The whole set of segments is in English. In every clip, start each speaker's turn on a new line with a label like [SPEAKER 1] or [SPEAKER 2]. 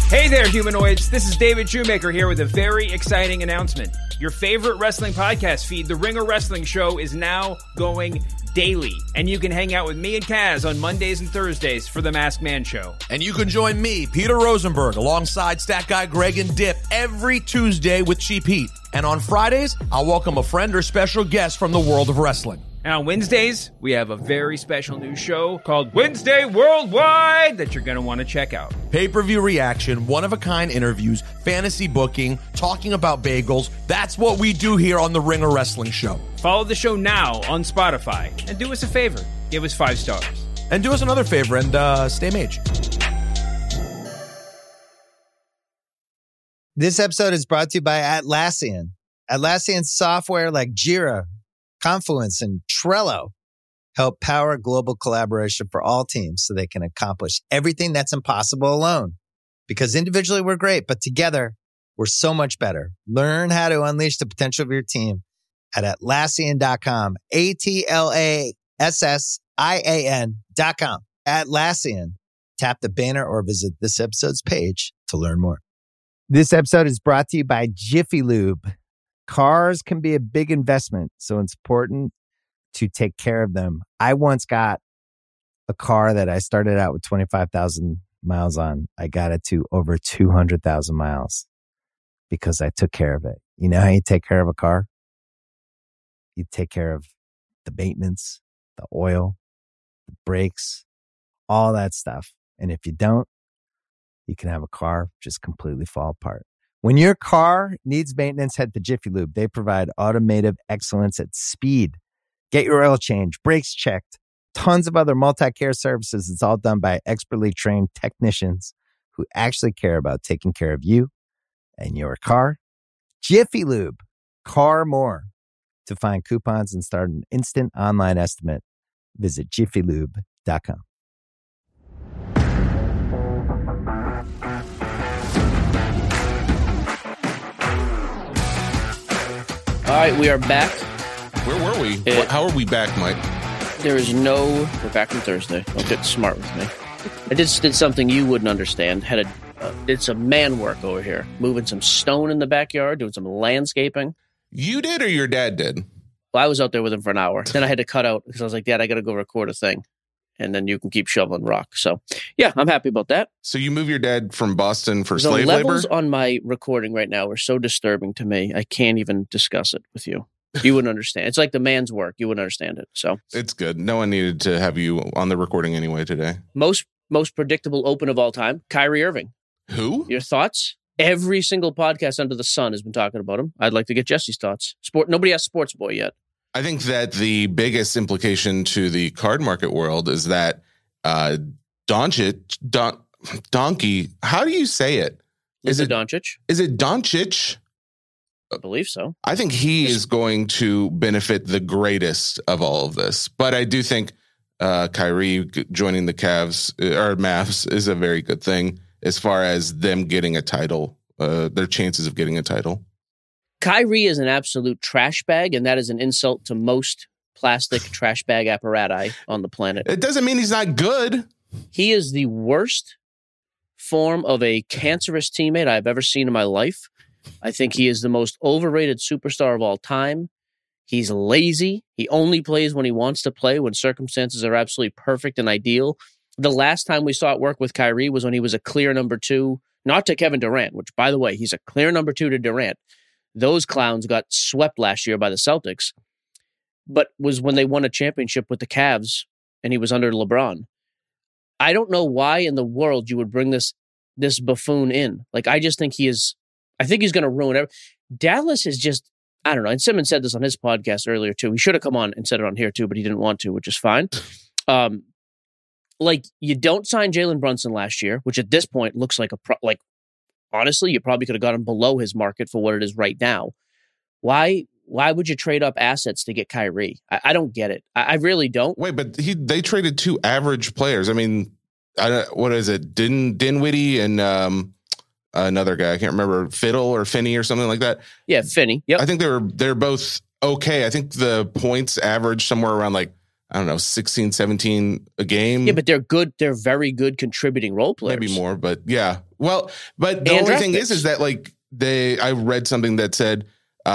[SPEAKER 1] Hey there, humanoids. This is David Shoemaker here with a very exciting announcement. Your favorite wrestling podcast feed, The Ringer Wrestling Show, is now going daily. And you can hang out with me and Kaz on Mondays and Thursdays for The Masked Man Show.
[SPEAKER 2] And you can join me, Peter Rosenberg, alongside Stat Guy Greg and Dip every Tuesday with Cheap Heat. And on Fridays, I'll welcome a friend or special guest from the world of wrestling.
[SPEAKER 1] And on Wednesdays, we have a very special new show called Wednesday Worldwide that you're going to want to check out.
[SPEAKER 2] Pay-per-view reaction, one-of-a-kind interviews, fantasy booking, talking about bagels. That's what we do here on The Ringer Wrestling Show.
[SPEAKER 1] Follow the show now on Spotify. And do us a favor. Give us 5 stars.
[SPEAKER 2] And do us another favor and stay mage.
[SPEAKER 3] This episode is brought to you by Atlassian. Atlassian software like Jira, Confluence, and Trello help power global collaboration for all teams so they can accomplish everything that's impossible alone. Because individually we're great, but together we're so much better. Learn how to unleash the potential of your team at Atlassian.com. Atlassian.com. Atlassian. Tap the banner or visit this episode's page to learn more. This episode is brought to you by Jiffy Lube. Cars can be a big investment, so it's important to take care of them. I once got a car that I started out with 25,000 miles on. I got it to over 200,000 miles because I took care of it. You know how you take care of a car? You take care of the maintenance, the oil, the brakes, all that stuff. And if you don't, you can have a car just completely fall apart. When your car needs maintenance, head to Jiffy Lube. They provide automotive excellence at speed. Get your oil change, brakes checked, tons of other multi-care services. It's all done by expertly trained technicians who actually care about taking care of you and your car. Jiffy Lube, car more. To find coupons and start an instant online estimate, visit jiffylube.com.
[SPEAKER 4] All right, we are back.
[SPEAKER 5] Where were we? How are we back, Mike?
[SPEAKER 4] We're back on Thursday. Don't get smart with me. I did something you wouldn't understand. Did some man work over here. Moving some stone in the backyard, doing some landscaping.
[SPEAKER 5] You did or your dad did?
[SPEAKER 4] Well, I was out there with him for an hour. Then I had to cut out because I was like, Dad, I got to go record a thing. And then you can keep shoveling rock. So, yeah, I'm happy about that.
[SPEAKER 5] So you move your dad from Boston for
[SPEAKER 4] the
[SPEAKER 5] slave labor?
[SPEAKER 4] The levels on my recording right now are so disturbing to me. I can't even discuss it with you. You wouldn't understand. It's like the man's work. You wouldn't understand it. So
[SPEAKER 5] it's good. No one needed to have you on the recording anyway today.
[SPEAKER 4] Most predictable open of all time, Kyrie Irving.
[SPEAKER 5] Who?
[SPEAKER 4] Your thoughts? Every single podcast under the sun has been talking about him. I'd like to get Jesse's thoughts. Nobody asked Sports Boy yet.
[SPEAKER 5] I think that the biggest implication to the card market world is that Doncic, Donkey, how do you say it?
[SPEAKER 4] Is it Doncic?
[SPEAKER 5] Is it Doncic?
[SPEAKER 4] I believe so.
[SPEAKER 5] I think he is going to benefit the greatest of all of this. But I do think Kyrie joining the Cavs or Mavs is a very good thing as far as them getting a title, their chances of getting a title.
[SPEAKER 4] Kyrie is an absolute trash bag, and that is an insult to most plastic trash bag apparati on the planet.
[SPEAKER 5] It doesn't mean he's not good.
[SPEAKER 4] He is the worst form of a cancerous teammate I've ever seen in my life. I think he is the most overrated superstar of all time. He's lazy. He only plays when he wants to play, when circumstances are absolutely perfect and ideal. The last time we saw it work with Kyrie was when he was a clear number 2, not to Kevin Durant, which, by the way, he's a clear number 2 to Durant. Those clowns got swept last year by the Celtics, but was when they won a championship with the Cavs and he was under LeBron. I don't know why in the world you would bring this buffoon in. Like, I just think I think he's going to ruin everything. Dallas is just, I don't know. And Simmons said this on his podcast earlier too. He should have come on and said it on here too, but he didn't want to, which is fine. Like, you don't sign Jalen Brunson last year, which at this point looks like honestly, you probably could have got him below his market for what it is right now. Why would you trade up assets to get Kyrie? I don't get it. I really don't.
[SPEAKER 5] Wait, but they traded 2 average players. I mean, what is it? Dinwiddie and another guy. I can't remember, Fiddle or Finney or something like that.
[SPEAKER 4] Yeah, Finney. Yep.
[SPEAKER 5] I think they're both okay. I think the points average somewhere around I don't know, 16, 17 a game.
[SPEAKER 4] Yeah, but they're good. They're very good contributing role players.
[SPEAKER 5] Maybe more, but yeah. Well, but the only thing is that like I read something that said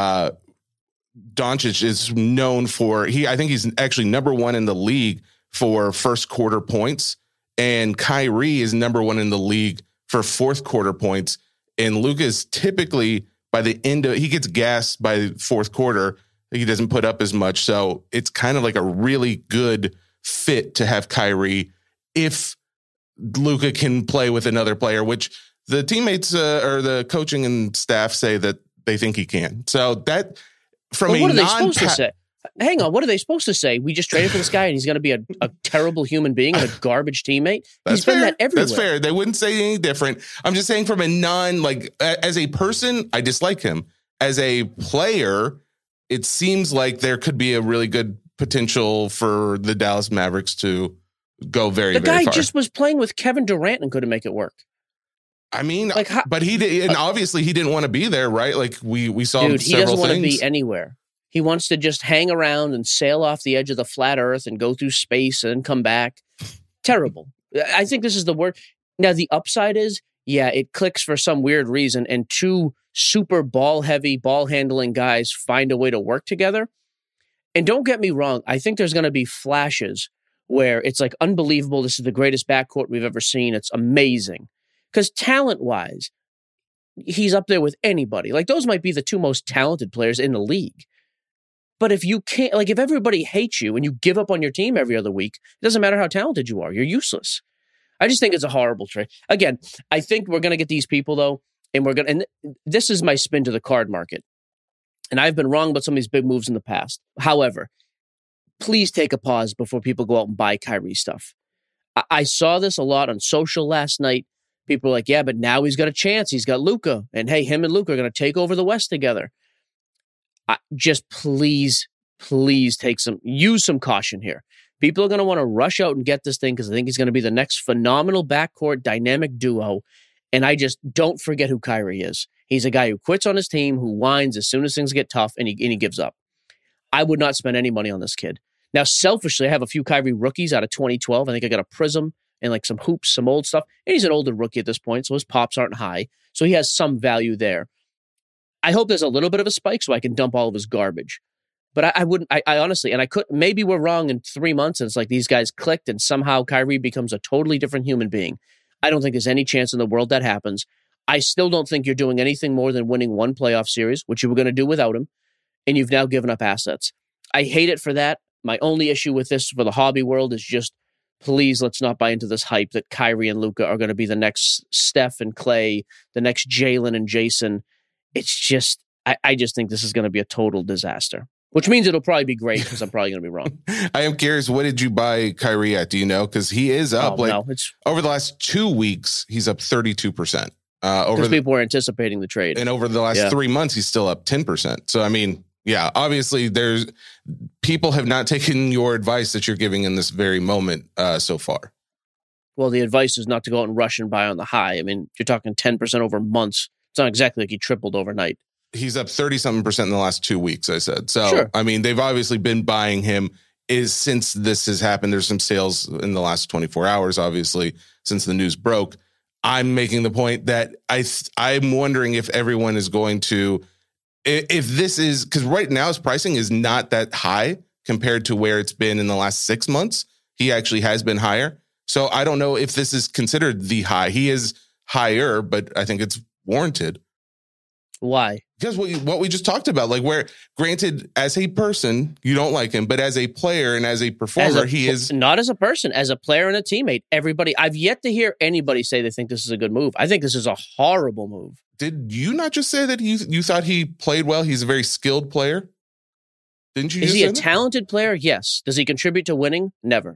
[SPEAKER 5] Doncic is known for, I think he's actually number one in the league for first quarter points, and Kyrie is number one in the league for fourth quarter points. And Luka is typically by the end of, he gets gassed by fourth quarter. He doesn't put up as much. So it's kind of like a really good fit to have Kyrie if Luka can play with another player, which the teammates or the coaching and staff say that they think he can. So that from
[SPEAKER 4] what are they supposed to say? Hang on, what are they supposed to say? We just traded for this guy and he's going to be a terrible human being and a garbage teammate? He's been that everywhere.
[SPEAKER 5] That's fair. They wouldn't say any different. I'm just saying from a as a person, I dislike him. As a player, it seems like there could be a really good potential for the Dallas Mavericks to go very, very far.
[SPEAKER 4] The guy just was playing with Kevin Durant and couldn't make it work.
[SPEAKER 5] I mean, but he did, and obviously he didn't want to be there, right? Like we saw several things.
[SPEAKER 4] He doesn't want to be anywhere. He wants to just hang around and sail off the edge of the flat earth and go through space and then come back. Terrible. I think this is the word. Now, the upside is, yeah, it clicks for some weird reason, and two super ball-heavy, ball-handling guys find a way to work together. And don't get me wrong, I think there's going to be flashes where it's like unbelievable. This is the greatest backcourt we've ever seen. It's amazing. Because talent-wise, he's up there with anybody. Like, those might be the two most talented players in the league. But if you can't, like, if everybody hates you and you give up on your team every other week, it doesn't matter how talented you are. You're useless. I just think it's a horrible trade. Again, I think we're going to get these people, though, and this is my spin to the card market. And I've been wrong about some of these big moves in the past. However, please take a pause before people go out and buy Kyrie stuff. I saw this a lot on social last night. People are like, yeah, but now he's got a chance. He's got Luka. And hey, him and Luka are going to take over the West together. Just please use some caution here. People are going to want to rush out and get this thing because I think he's going to be the next phenomenal backcourt dynamic duo. And I just don't forget who Kyrie is. He's a guy who quits on his team, who whines as soon as things get tough, and he gives up. I would not spend any money on this kid. Now, selfishly, I have a few Kyrie rookies out of 2012. I think I got a Prism and like some hoops, some old stuff. And he's an older rookie at this point, so his pops aren't high. So he has some value there. I hope there's a little bit of a spike so I can dump all of his garbage. But I wouldn't, I honestly, and I could, maybe we're wrong in 3 months and it's like these guys clicked and somehow Kyrie becomes a totally different human being. I don't think there's any chance in the world that happens. I still don't think you're doing anything more than winning one playoff series, which you were going to do without him, and you've now given up assets. I hate it for that. My only issue with this for the hobby world is just, please, let's not buy into this hype that Kyrie and Luka are going to be the next Steph and Clay, the next Jalen and Jason. It's just, I just think this is going to be a total disaster, which means it'll probably be great because I'm probably going to be wrong.
[SPEAKER 5] I am curious, what did you buy Kyrie at? Do you know? Because he is up. Over the last 2 weeks, he's up 32%. Because
[SPEAKER 4] people were anticipating the trade.
[SPEAKER 5] And over the last 3 months, he's still up 10%. So, I mean, yeah, obviously people have not taken your advice that you're giving in this very moment so far.
[SPEAKER 4] Well, the advice is not to go out and rush and buy on the high. I mean, you're talking 10% over months. It's not exactly like he tripled overnight.
[SPEAKER 5] He's up 30-something% in the last 2 weeks, I said. So,
[SPEAKER 4] sure.
[SPEAKER 5] I mean, they've obviously been buying him since this has happened. There's some sales in the last 24 hours, obviously, since the news broke. I'm making the point that I'm wondering if everyone is going to, if this is, because right now his pricing is not that high compared to where it's been in the last 6 months. He actually has been higher. So I don't know if this is considered the high. He is higher, but I think it's warranted.
[SPEAKER 4] Why?
[SPEAKER 5] Because what we just talked about, like where, granted, as a person, you don't like him, but as a player and as a performer, he is...
[SPEAKER 4] Not as a person, as a player and a teammate. Everybody, I've yet to hear anybody say they think this is a good move. I think this is a horrible move.
[SPEAKER 5] Did you not just say that you thought he played well? He's a very skilled player? Didn't you just say that?
[SPEAKER 4] Is he a talented player? Yes. Does he contribute to winning? Never.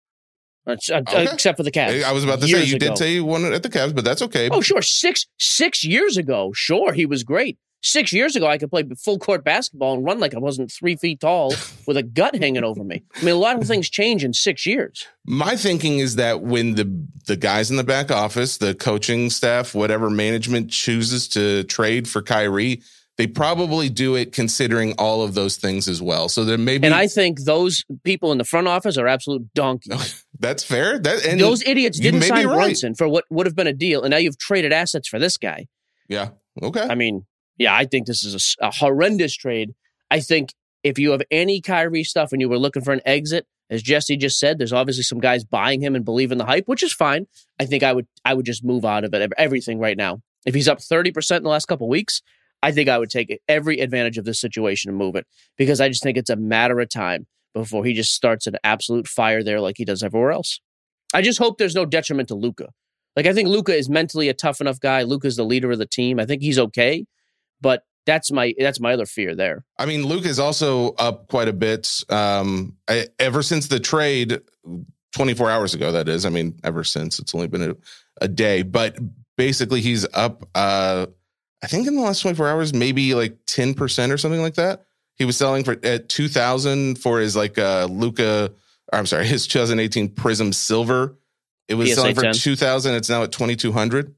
[SPEAKER 4] Except for the Cavs.
[SPEAKER 5] I was about to say, you did say you won at the Cavs, but that's okay.
[SPEAKER 4] Oh, sure. Six years ago, sure, he was great. 6 years ago, I could play full court basketball and run like I wasn't 3 feet tall with a gut hanging over me. I mean, a lot of things change in 6 years.
[SPEAKER 5] My thinking is that when the guys in the back office, the coaching staff, whatever management chooses to trade for Kyrie, they probably do it considering all of those things as well. So there may be,
[SPEAKER 4] And I think those people in the front office are absolute donkeys.
[SPEAKER 5] that's fair. And
[SPEAKER 4] those idiots
[SPEAKER 5] you
[SPEAKER 4] didn't
[SPEAKER 5] may be
[SPEAKER 4] sign
[SPEAKER 5] right.
[SPEAKER 4] Brunson for what would have been a deal, and now you've traded assets for this guy.
[SPEAKER 5] Yeah. Okay.
[SPEAKER 4] I mean, yeah, I think this is a horrendous trade. I think if you have any Kyrie stuff and you were looking for an exit, as Jesse just said, there's obviously some guys buying him and believe in the hype, which is fine. I think I would just move out of it, everything right now. If he's up 30% in the last couple of weeks, I think I would take every advantage of this situation and move it, because I just think it's a matter of time before he just starts an absolute fire there like he does everywhere else. I just hope there's no detriment to Luka. Like, I think Luka is mentally a tough enough guy. Luka's the leader of the team. I think he's okay, but that's my other fear there.
[SPEAKER 5] I mean, Luke is also up quite a bit. Ever since the trade 24 hours ago, that is. I mean, ever since. It's only been a day. But basically, he's up, I think in the last 24 hours, maybe like 10% or something like that. He was selling for at $2,000 for his his 2018 Prism Silver. It was
[SPEAKER 4] PSA
[SPEAKER 5] selling for
[SPEAKER 4] 10.
[SPEAKER 5] $2,000. It's now at $2,200.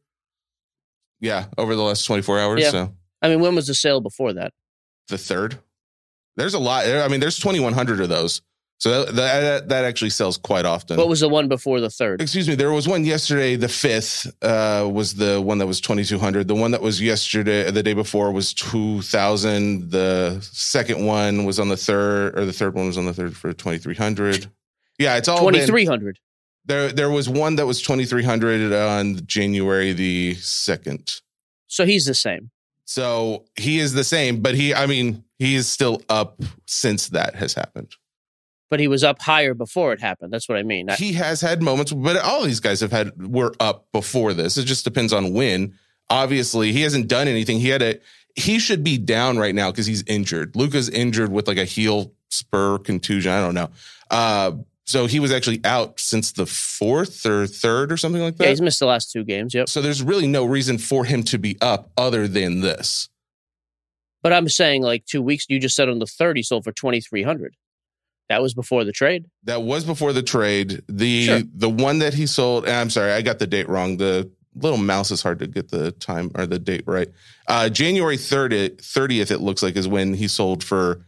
[SPEAKER 5] Yeah, over the last 24 hours.
[SPEAKER 4] Yeah.
[SPEAKER 5] So
[SPEAKER 4] I mean, when was the sale before that?
[SPEAKER 5] the 3rd. There's a lot. I mean, there's 2,100 of those. So that actually sells quite often.
[SPEAKER 4] What was the one before the 3rd?
[SPEAKER 5] Excuse me. There was one yesterday. The 5th was the one that was 2,200. The one that was yesterday, the day before, was 2,000. The second one was on the 3rd, or the third one was on the 3rd for 2,300. Yeah, it's all
[SPEAKER 4] 2,300.
[SPEAKER 5] There was one that was 2,300 on January the 2nd.
[SPEAKER 4] So he's the same.
[SPEAKER 5] So he is the same, but he is still up since that has happened.
[SPEAKER 4] But he was up higher before it happened. That's what I mean.
[SPEAKER 5] He has had moments, but all these guys were up before this. It just depends on when. Obviously, he hasn't done anything. He should be down right now because he's injured. Luka's injured with like a heel spur contusion. I don't know. So he was actually out since the 4th or 3rd or something like that.
[SPEAKER 4] Yeah, he's missed the last 2 games. Yep.
[SPEAKER 5] So there's really no reason for him to be up other than this.
[SPEAKER 4] But I'm saying, like, 2 weeks, you just said on the 3rd he sold for 2,300. That was before the trade.
[SPEAKER 5] That was before the trade.
[SPEAKER 4] Sure.
[SPEAKER 5] The one that he sold, and I'm sorry, I got the date wrong. The little mouse is hard to get the time or the date right. January 30th, it looks like, is when he sold for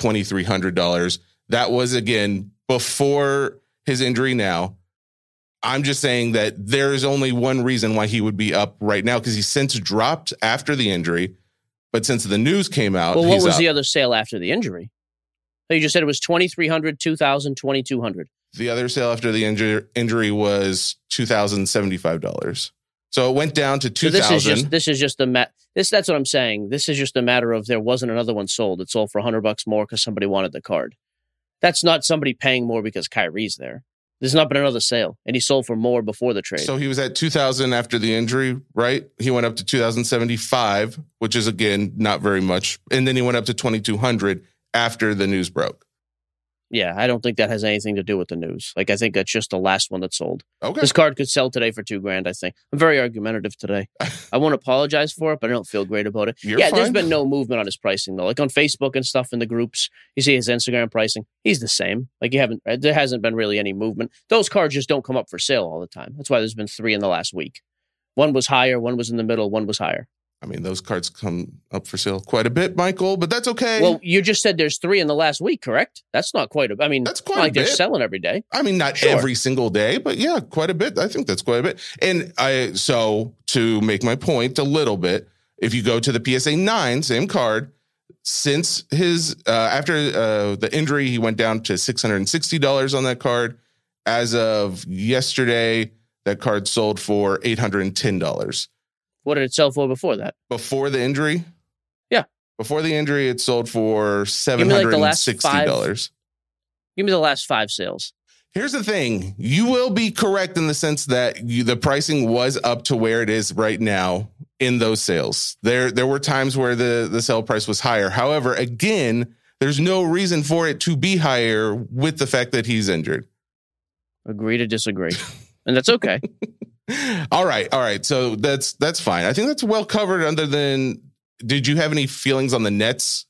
[SPEAKER 5] $2,300. That was, again, before his injury now. I'm just saying that there is only one reason why he would be up right now, because he's since dropped after the injury. But since the news came out,
[SPEAKER 4] Well, what
[SPEAKER 5] he's
[SPEAKER 4] was
[SPEAKER 5] up.
[SPEAKER 4] the other sale after the injury? So you just said it was 2,300, 2,000, 2,200.
[SPEAKER 5] The other sale after the injury was $2,075. So it went down to $2,000.
[SPEAKER 4] So this is just that's what I'm saying. This is just a matter of there wasn't another one sold. It sold for $100 more because somebody wanted the card. That's not somebody paying more because Kyrie's there. There's not been another sale, and he sold for more before the trade.
[SPEAKER 5] So he was at $2,000 after the injury, right? He went up to $2,075, which is, again, not very much. And then he went up to $2,200 after the news broke.
[SPEAKER 4] Yeah, I don't think that has anything to do with the news. Like, I think that's just the last one that sold.
[SPEAKER 5] Okay.
[SPEAKER 4] This card could sell today for $2,000, I think. I'm very argumentative today. I won't apologize for it, but I don't feel great about it.
[SPEAKER 5] You're
[SPEAKER 4] There's
[SPEAKER 5] fine.
[SPEAKER 4] been no movement on his pricing, though. Like on Facebook and stuff in the groups, you see his Instagram pricing. He's the same. Like, there hasn't been really any movement. Those cards just don't come up for sale all the time. That's why there's been 3 in the last week. One was higher, one was in the middle, one was higher.
[SPEAKER 5] I mean, those cards come up for sale quite a bit, Michael, but that's okay.
[SPEAKER 4] Well, you just said there's 3 in the last week, correct? That's not quite a... I mean,
[SPEAKER 5] That's
[SPEAKER 4] it's
[SPEAKER 5] quite
[SPEAKER 4] not
[SPEAKER 5] a
[SPEAKER 4] like they're
[SPEAKER 5] bit.
[SPEAKER 4] selling every day.
[SPEAKER 5] I mean, not
[SPEAKER 4] Sure.
[SPEAKER 5] every single day, but yeah, quite a bit. I think that's quite a bit. And so to make my point a little bit, if you go to the PSA 9, same card, since his, after the injury, he went down to $660 on that card. As of yesterday, that card sold for $810.
[SPEAKER 4] What did it sell for before that?
[SPEAKER 5] Before the injury?
[SPEAKER 4] Yeah.
[SPEAKER 5] Before the injury, it sold for
[SPEAKER 4] me like the last
[SPEAKER 5] $760.
[SPEAKER 4] Give me the last 5 sales.
[SPEAKER 5] Here's the thing. You will be correct in the sense that the pricing was up to where it is right now in those sales. There were times where the sale price was higher. However, again, there's no reason for it to be higher with the fact that he's injured.
[SPEAKER 4] Agree to disagree. And that's okay.
[SPEAKER 5] All right. So that's fine. I think that's well covered. Other than, did you have any feelings on the Nets?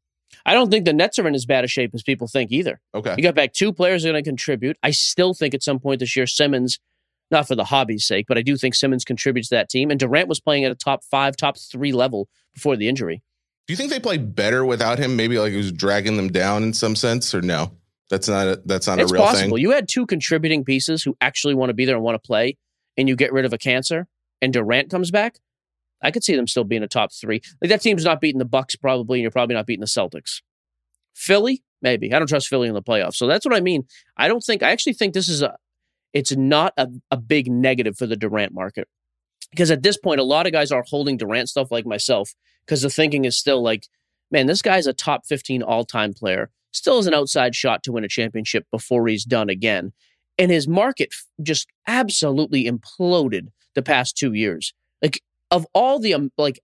[SPEAKER 4] I don't think the Nets are in as bad a shape as people think either.
[SPEAKER 5] Okay.
[SPEAKER 4] You got back 2 players that are going to contribute. I still think at some point this year, Simmons, not for the hobby's sake, but I do think Simmons contributes to that team. And Durant was playing at a top 5, top 3 level before the injury.
[SPEAKER 5] Do you think they play better without him? Maybe like he was dragging them down in some sense, or no? That's not a real
[SPEAKER 4] possible.
[SPEAKER 5] thing.
[SPEAKER 4] You had two contributing pieces who actually want to be there and want to play, and you get rid of a cancer, and Durant comes back. I could see them still being a top 3. Like that team's not beating the Bucks probably, and you're probably not beating the Celtics. Philly, maybe. I don't trust Philly in the playoffs. So that's what I mean. I actually think this is it's not a big negative for the Durant market. Because at this point, a lot of guys are holding Durant stuff like myself, because the thinking is still like, man, this guy's a top 15 all-time player. Still has an outside shot to win a championship before he's done again. And his market just absolutely imploded the past 2 years. Like, of all the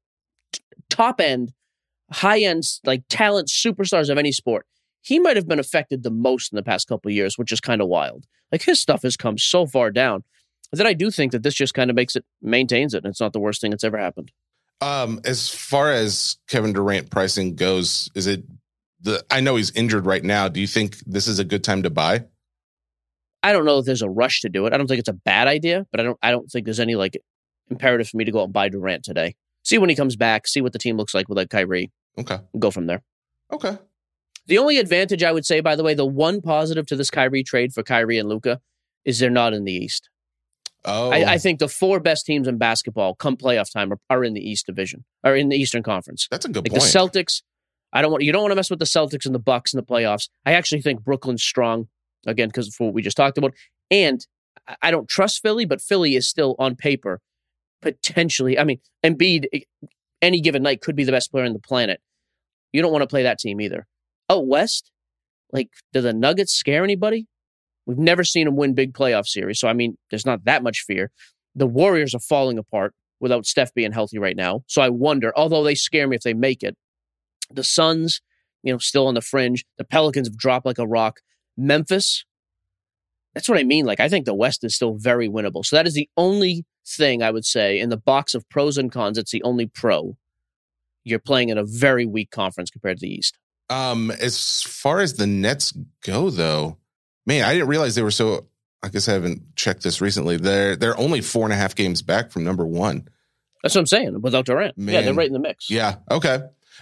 [SPEAKER 4] top end, high end, like talent superstars of any sport, he might have been affected the most in the past couple of years, which is kind of wild. Like his stuff has come so far down that I do think that this just kind of maintains it. And it's not the worst thing that's ever happened.
[SPEAKER 5] As far as Kevin Durant pricing goes, I know he's injured right now. Do you think this is a good time to buy?
[SPEAKER 4] I don't know if there's a rush to do it. I don't think it's a bad idea, but I don't think there's any imperative for me to go out and buy Durant today. See when he comes back, see what the team looks like with Kyrie.
[SPEAKER 5] Okay.
[SPEAKER 4] Go from there.
[SPEAKER 5] Okay.
[SPEAKER 4] The only advantage I would say, by the way, the one positive to this Kyrie trade for Kyrie and Luka is they're not in the East.
[SPEAKER 5] Oh.
[SPEAKER 4] I think the 4 best teams in basketball come playoff time are in the East Division, or in the Eastern Conference.
[SPEAKER 5] That's a good
[SPEAKER 4] point.
[SPEAKER 5] point.
[SPEAKER 4] The Celtics, you don't want to mess with the Celtics and the Bucks in the playoffs. I actually think Brooklyn's strong, again, because of what we just talked about. And I don't trust Philly, but Philly is still on paper potentially. I mean, Embiid, any given night, could be the best player on the planet. You don't want to play that team either. Out West, do the Nuggets scare anybody? We've never seen them win big playoff series. So, I mean, there's not that much fear. The Warriors are falling apart without Steph being healthy right now. So I wonder, although they scare me if they make it. The Suns, still on the fringe. The Pelicans have dropped like a rock. Memphis, that's what I mean. I think the West is still very winnable. So that is the only thing I would say in the box of pros and cons. It's the only pro. You're playing in a very weak conference compared to the East.
[SPEAKER 5] As far as the Nets go, though, man, I didn't realize they were so. I guess I haven't checked this recently. They're only 4.5 games back from number 1.
[SPEAKER 4] That's what I'm saying. Without Durant,
[SPEAKER 5] man.
[SPEAKER 4] Yeah, they're right in the mix.
[SPEAKER 5] Yeah. Okay.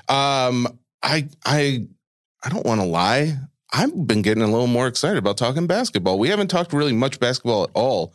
[SPEAKER 5] I don't want to lie. I've been getting a little more excited about talking basketball. We haven't talked really much basketball at all.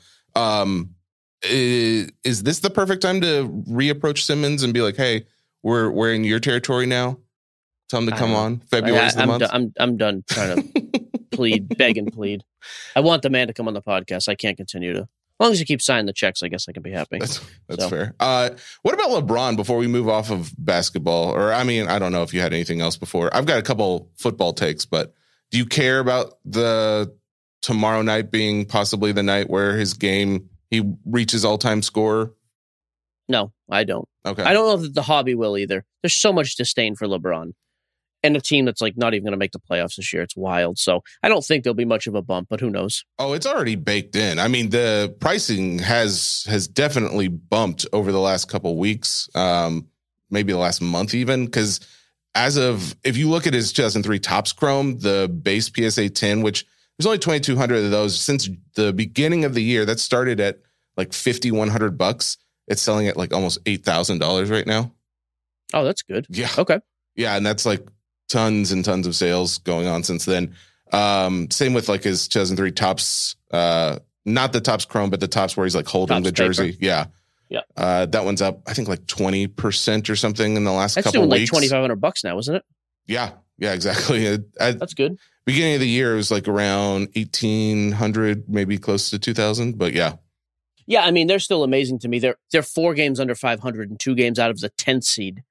[SPEAKER 5] Is this the perfect time to reapproach Simmons and be like, "Hey, we're in your territory now. Tell him to come on." February's the month.
[SPEAKER 4] I'm done trying to beg and plead. I want the man to come on the podcast. I can't continue to. As long as you keep signing the checks, I guess I can be happy.
[SPEAKER 5] That's fair. What about LeBron before we move off of basketball? Or, I mean, I don't know if you had anything else before. I've got a couple football takes, but do you care about the tomorrow night being possibly the night where he reaches all-time score?
[SPEAKER 4] No, I don't.
[SPEAKER 5] Okay.
[SPEAKER 4] I don't know that the hobby will either. There's so much disdain for LeBron. And a team that's not even going to make the playoffs this year. It's wild. So I don't think there'll be much of a bump, but who knows?
[SPEAKER 5] Oh, it's already baked in. I mean, the pricing has definitely bumped over the last couple weeks, maybe the last month even, because if you look at his 2003 Topps Chrome, the base PSA 10, which there's only 2,200 of those since the beginning of the year. That started at $5,100. It's selling at almost $8,000 right now.
[SPEAKER 4] Oh, that's good.
[SPEAKER 5] Yeah.
[SPEAKER 4] Okay.
[SPEAKER 5] Yeah, and that's tons and tons of sales going on since then. Same with his 2003 Topps, not the Topps Chrome, but the Topps where he's holding
[SPEAKER 4] Topps
[SPEAKER 5] the jersey.
[SPEAKER 4] paper.
[SPEAKER 5] Yeah.
[SPEAKER 4] Yeah.
[SPEAKER 5] That one's up, I think 20% or something in the last
[SPEAKER 4] That's
[SPEAKER 5] couple
[SPEAKER 4] doing
[SPEAKER 5] weeks.
[SPEAKER 4] $2,500 now, isn't it?
[SPEAKER 5] Yeah. Yeah, exactly.
[SPEAKER 4] That's good.
[SPEAKER 5] Beginning of the year, it was around 1,800, maybe close to 2,000, but yeah.
[SPEAKER 4] Yeah, I mean, they're still amazing to me. They're 4 games under 500 and 2 games out of the 10th seed.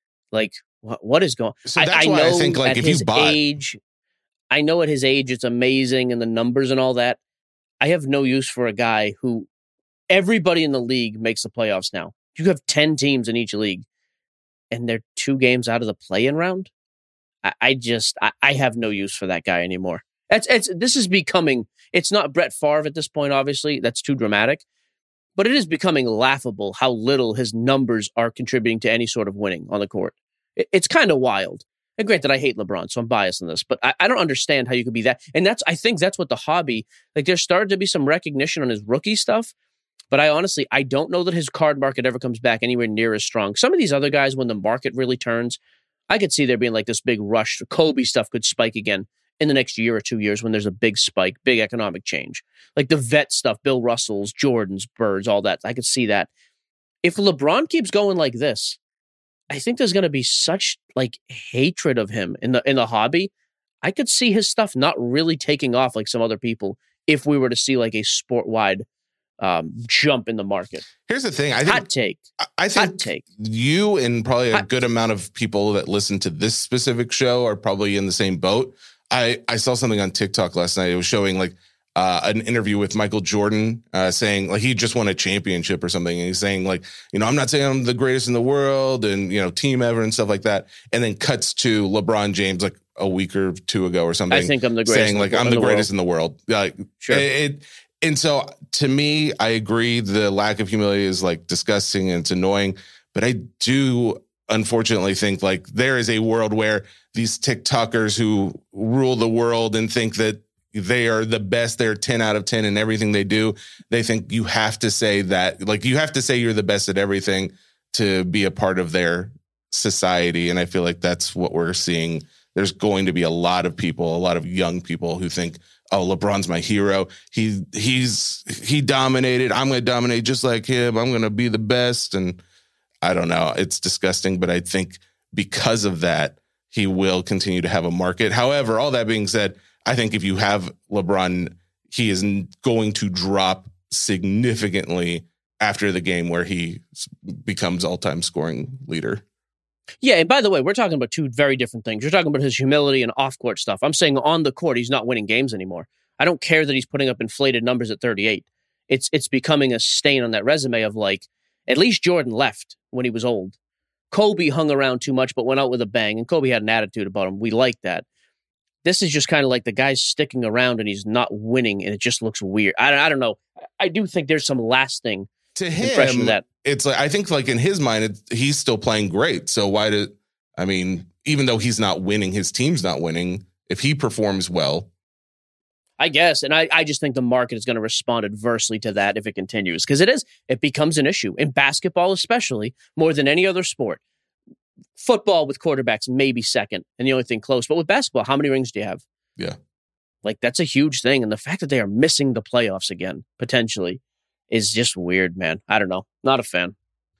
[SPEAKER 4] What is going on?
[SPEAKER 5] So that's why I think if you buy
[SPEAKER 4] I know at his age it's amazing and the numbers and all that. I have no use for a guy who everybody in the league makes the playoffs now. You have 10 teams in each league and they're 2 games out of the play-in round. I have no use for that guy anymore. This is becoming, it's not Brett Favre at this point, obviously. That's too dramatic. But it is becoming laughable how little his numbers are contributing to any sort of winning on the court. It's kind of wild. And granted, I hate LeBron, so I'm biased in this, but I don't understand how you could be that. And I think that's what the hobby, there's started to be some recognition on his rookie stuff, but I don't know that his card market ever comes back anywhere near as strong. Some of these other guys, when the market really turns, I could see there being like this big rush. Kobe stuff could spike again in the next year or 2 years when there's a big spike, big economic change. Like the vet stuff, Bill Russell's, Jordan's, Birds, all that. I could see that. If LeBron keeps going like this, I think there's going to be such like hatred of him in the hobby. I could see his stuff not really taking off like some other people if we were to see like a sport-wide jump in the market.
[SPEAKER 5] Here's the thing. I think you and probably a good amount of people that listen to this specific show are probably in the same boat. I saw something on TikTok last night. It was showing like an interview with Michael Jordan saying like he just won a championship or something. And he's saying like, I'm not saying I'm the greatest in the world and, team ever and stuff like that. And then cuts to LeBron James like a week or two ago or something.
[SPEAKER 4] I think I'm the greatest.
[SPEAKER 5] Saying like I'm the greatest in the world. Like,
[SPEAKER 4] sure.
[SPEAKER 5] And so to me, I agree the lack of humility is like disgusting and it's annoying. But I do unfortunately think like there is a world where these TikTokers who rule the world and think that they are the best, they're 10 out of 10 in everything they do. They think you have to say that, like you have to say you're the best at everything to be a part of their society. And I feel like that's what we're seeing. There's going to be a lot of people, a lot of young people who think, oh, LeBron's my hero. He dominated. I'm going to dominate just like him. I'm going to be the best. And I don't know. It's disgusting. But I think because of that, he will continue to have a market. However, all that being said, I think if you have LeBron, he is going to drop significantly after the game where he becomes all-time scoring leader.
[SPEAKER 4] Yeah, and by the way, we're talking about two very different things. You're talking about his humility and off-court stuff. I'm saying on the court, he's not winning games anymore. I don't care that he's putting up inflated numbers at 38. It's becoming a stain on that resume of like, at least Jordan left when he was old. Kobe hung around too much but went out with a bang, and Kobe had an attitude about him. We like that. This is just kind of like the guy's sticking around and he's not winning, and it just looks weird. I don't know. I do think there's some lasting
[SPEAKER 5] to him,
[SPEAKER 4] impression of that.
[SPEAKER 5] It's like, I think like in his mind, he's still playing great. So even though he's not winning, his team's not winning, if he performs well.
[SPEAKER 4] I guess. And I just think the market is going to respond adversely to that if it continues. Because it becomes an issue. In basketball especially, more than any other sport. Football with quarterbacks maybe second, and the only thing close. But with basketball, how many rings do you have?
[SPEAKER 5] Yeah.
[SPEAKER 4] Like, that's a huge thing. And the fact that they are missing the playoffs again, potentially, is just weird, man. I don't know. Not a fan.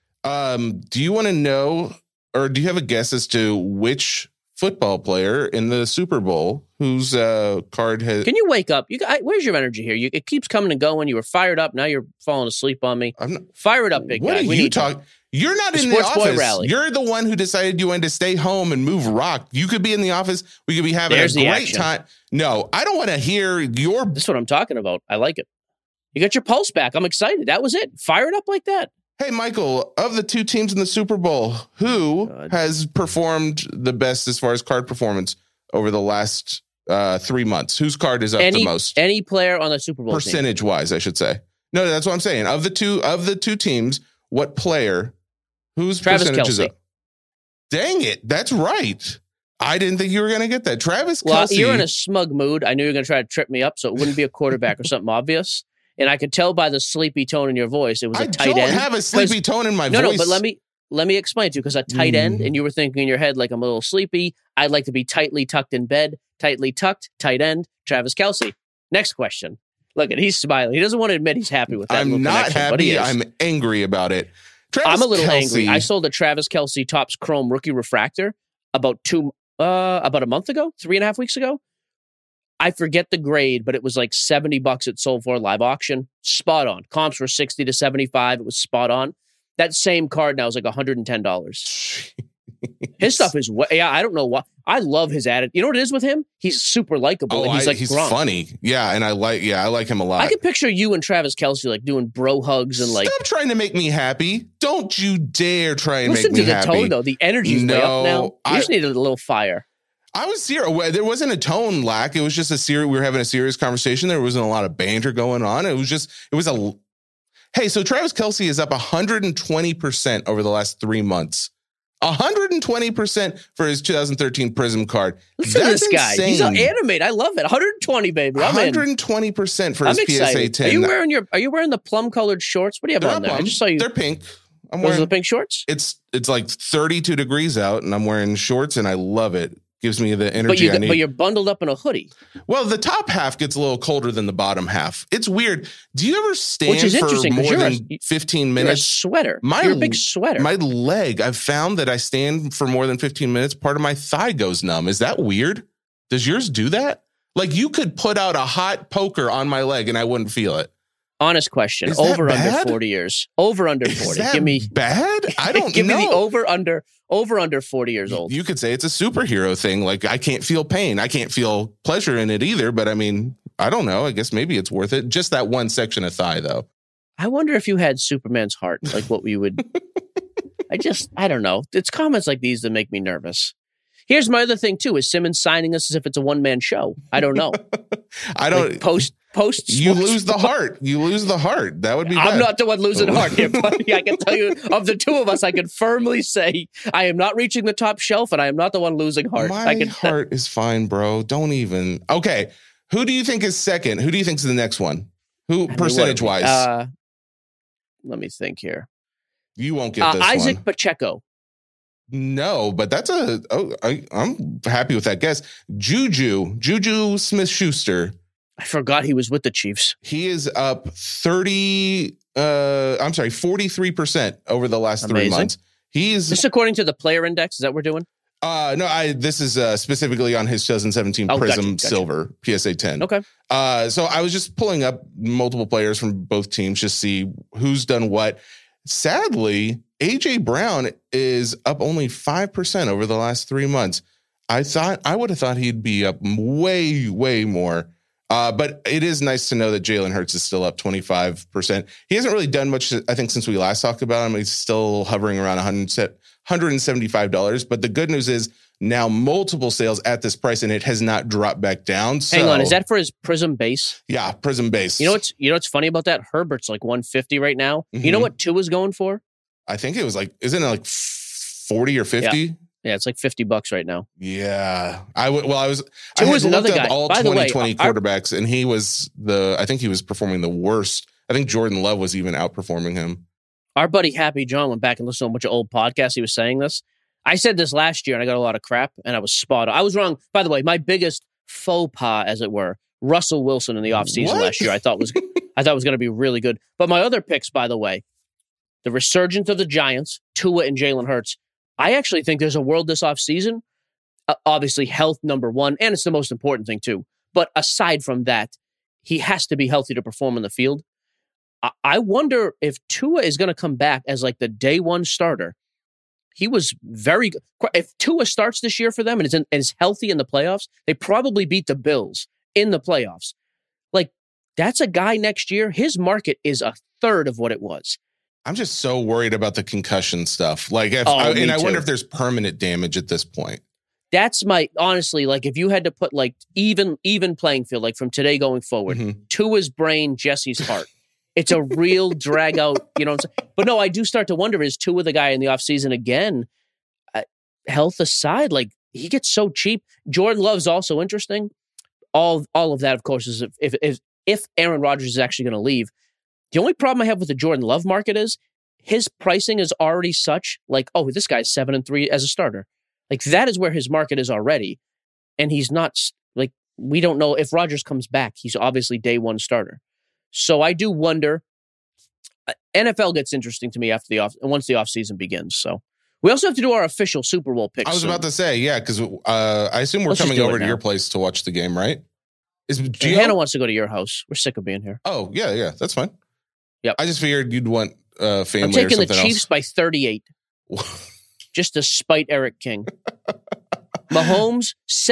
[SPEAKER 5] Do you want to know, or do you have a guess as to which football player in the Super Bowl whose card has...
[SPEAKER 4] Can you wake up? Where's your energy here? It keeps coming and going. You were fired up. Now you're falling asleep on me. Fire it up, big guy.
[SPEAKER 5] What are you talking... You're not in the office. You're the one who decided you wanted to stay home and move rock. You could be in the office. We could be having a great time. No, I don't want to hear your...
[SPEAKER 4] That's what I'm talking about. I like it. You got your pulse back. I'm excited. That was it. Fire it up like that.
[SPEAKER 5] Hey, Michael, of the two teams in the Super Bowl, who has performed the best as far as card performance over the last 3 months? Whose card is up the most?
[SPEAKER 4] Any player on the Super Bowl
[SPEAKER 5] percentage-wise, I should say. No, that's what I'm saying. Of the two teams, what player... Whose percentage is up? Dang it. That's right. I didn't think you were going to get that. Travis Kelce.
[SPEAKER 4] Well, you're in a smug mood. I knew you were going to try to trip me up, so it wouldn't be a quarterback or something obvious. And I could tell by the sleepy tone in your voice, it was a tight end.
[SPEAKER 5] I don't have a sleepy tone in my voice.
[SPEAKER 4] No, but let me explain to you, because a tight end, and you were thinking in your head, like, I'm a little sleepy. I'd like to be tightly tucked in bed. Tightly tucked, tight end, Travis Kelce. Next question. Look, he's smiling. He doesn't want to admit he's happy with that.
[SPEAKER 5] I'm not happy. I'm angry about it.
[SPEAKER 4] I'm a little angry. I sold a Travis Kelce Topps Chrome rookie refractor about a month ago, 3.5 weeks ago. I forget the grade, but it was like $70 it sold for live auction. Spot on. Comps were $60 to $75. It was spot on. That same card now is like $110. His stuff is, I don't know why. I love his attitude. You know what it is with him? He's super likable. And he's
[SPEAKER 5] funny. Yeah, and I like him a lot.
[SPEAKER 4] I can picture you and Travis Kelce like doing bro hugs and like.
[SPEAKER 5] Stop trying to make me happy. Don't you dare try and make me happy.
[SPEAKER 4] Listen to the tone though. The energy's way up now. You just needed a little fire.
[SPEAKER 5] I was serious. There wasn't a tone lack. It was just we were having a serious conversation. There wasn't a lot of banter going on. Hey, so Travis Kelce is up 120% over the last 3 months. 120% for his 2013 Prism card.
[SPEAKER 4] Listen to this guy. Insane. He's animated. I love it. 120, baby.
[SPEAKER 5] 120% for his PSA 10.
[SPEAKER 4] Are you wearing the plum colored shorts? What do you have on there? I just saw you.
[SPEAKER 5] They're pink. I'm
[SPEAKER 4] Those are
[SPEAKER 5] wearing
[SPEAKER 4] the pink shorts?
[SPEAKER 5] it's like 32 degrees out, and I'm wearing shorts, and I love it. Gives me the energy I need.
[SPEAKER 4] But you're bundled up in a hoodie.
[SPEAKER 5] Well, the top half gets a little colder than the bottom half. It's weird. Do you ever stand
[SPEAKER 4] Which is
[SPEAKER 5] for
[SPEAKER 4] interesting, 'cause
[SPEAKER 5] more
[SPEAKER 4] you're
[SPEAKER 5] than 15
[SPEAKER 4] You're a
[SPEAKER 5] minutes?
[SPEAKER 4] sweater. You're a big sweater.
[SPEAKER 5] My leg, I've found that I stand for more than 15 minutes, part of my thigh goes numb. Is that weird? Does yours do that? Like, you could put out a hot poker on my leg and I wouldn't feel it.
[SPEAKER 4] Honest question.
[SPEAKER 5] Is that
[SPEAKER 4] Over
[SPEAKER 5] bad?
[SPEAKER 4] under 40 years. Over under 40.
[SPEAKER 5] Is that
[SPEAKER 4] Give me
[SPEAKER 5] bad? I don't
[SPEAKER 4] give
[SPEAKER 5] know.
[SPEAKER 4] me the over under 40 years old.
[SPEAKER 5] You could say it's a superhero thing. Like, I can't feel pain. I can't feel pleasure in it either. But I mean, I don't know. I guess maybe it's worth it. Just that one section of thigh, though.
[SPEAKER 4] I wonder if you had Superman's heart, like what we would. I don't know. It's comments like these that make me nervous. Here's my other thing too: is Simmons signing us as if it's a one-man show? I don't know.
[SPEAKER 5] I don't.
[SPEAKER 4] Like post.
[SPEAKER 5] You lose the heart. You lose the heart. That would be bad.
[SPEAKER 4] I'm not the one losing heart here, buddy. I can tell you, of the two of us, I can firmly say I am not reaching the top shelf, and I am not the one losing heart.
[SPEAKER 5] My heart is fine, bro. Don't even. Okay. Who do you think is second? Who do you think is the next one? Who, percentage-wise?
[SPEAKER 4] Let me think here.
[SPEAKER 5] You won't get this
[SPEAKER 4] Isaac
[SPEAKER 5] one.
[SPEAKER 4] Pacheco.
[SPEAKER 5] No, but that's I'm happy with that guess. Juju Smith-Schuster.
[SPEAKER 4] I forgot he was with the Chiefs.
[SPEAKER 5] He is up 43% over the last 3 months.
[SPEAKER 4] This is according to the player index. Is that what we're doing?
[SPEAKER 5] No, this is specifically on his 2017 Prism
[SPEAKER 4] gotcha.
[SPEAKER 5] Silver PSA 10.
[SPEAKER 4] Okay.
[SPEAKER 5] So I was just pulling up multiple players from both teams, just see who's done what. Sadly, AJ Brown is up only 5% over the last 3 months. I would have thought he'd be up way, way more. But it is nice to know that Jalen Hurts is still up 25%. He hasn't really done much, I think, since we last talked about him. He's still hovering around $175. But the good news is now multiple sales at this price, and it has not dropped back down. So,
[SPEAKER 4] hang on, is that for his Prism base?
[SPEAKER 5] Yeah, Prism base.
[SPEAKER 4] You know what's funny about that? Herbert's like 150 right now. Mm-hmm. You know what Tua's going for?
[SPEAKER 5] I think it was like, isn't it like 40 or 50?
[SPEAKER 4] Yeah, it's like $50 right now.
[SPEAKER 5] Yeah, I was
[SPEAKER 4] another guy.
[SPEAKER 5] All
[SPEAKER 4] By
[SPEAKER 5] 2020 quarterbacks, and he was I think he was performing the worst. I think Jordan Love was even outperforming him.
[SPEAKER 4] Our buddy Happy John went back and listened to a bunch of old podcasts. He was saying this. I said this last year, and I got a lot of crap, and I was spot on. I was wrong. By the way, my biggest faux pas, as it were, Russell Wilson in the offseason last year, I thought was going to be really good. But my other picks, by the way, the resurgence of the Giants, Tua and Jalen Hurts. I actually think there's a world this offseason. Obviously, health number one, and it's the most important thing too. But aside from that, he has to be healthy to perform on the field. I wonder if Tua is going to come back as like the day one starter. He was very good. If Tua starts this year for them and is healthy in the playoffs, they probably beat the Bills in the playoffs. Like, that's a guy next year. His market is a third of what it was.
[SPEAKER 5] I'm just so worried about the concussion stuff. Like, I wonder if there's permanent damage at this point.
[SPEAKER 4] That's honestly, like, if you had to put like even playing field, like from today going forward, Tua's brain, Jesse's heart. It's a real drag out, you know what I'm saying? But no, I do start to wonder, is Tua the guy in the offseason again? Health aside, like, he gets so cheap. Jordan Love's also interesting. All of that, of course, is if Aaron Rodgers is actually going to leave. The only problem I have with the Jordan Love market is his pricing is already such, like, oh, this guy's 7-3 as a starter. Like, that is where his market is already. And he's not, like, we don't know if Rodgers comes back. He's obviously day one starter. So I do wonder. NFL gets interesting to me once the offseason begins. So we also have to do our official Super Bowl picks.
[SPEAKER 5] I was about to say, yeah, because I assume we're coming over to your place to watch the game, right?
[SPEAKER 4] Hannah wants to go to your house. We're sick of being here.
[SPEAKER 5] Oh, yeah, that's fine.
[SPEAKER 4] Yep.
[SPEAKER 5] I just figured you'd want family or something else.
[SPEAKER 4] I'm taking the Chiefs by 38. Just to spite Eric King. Mahomes,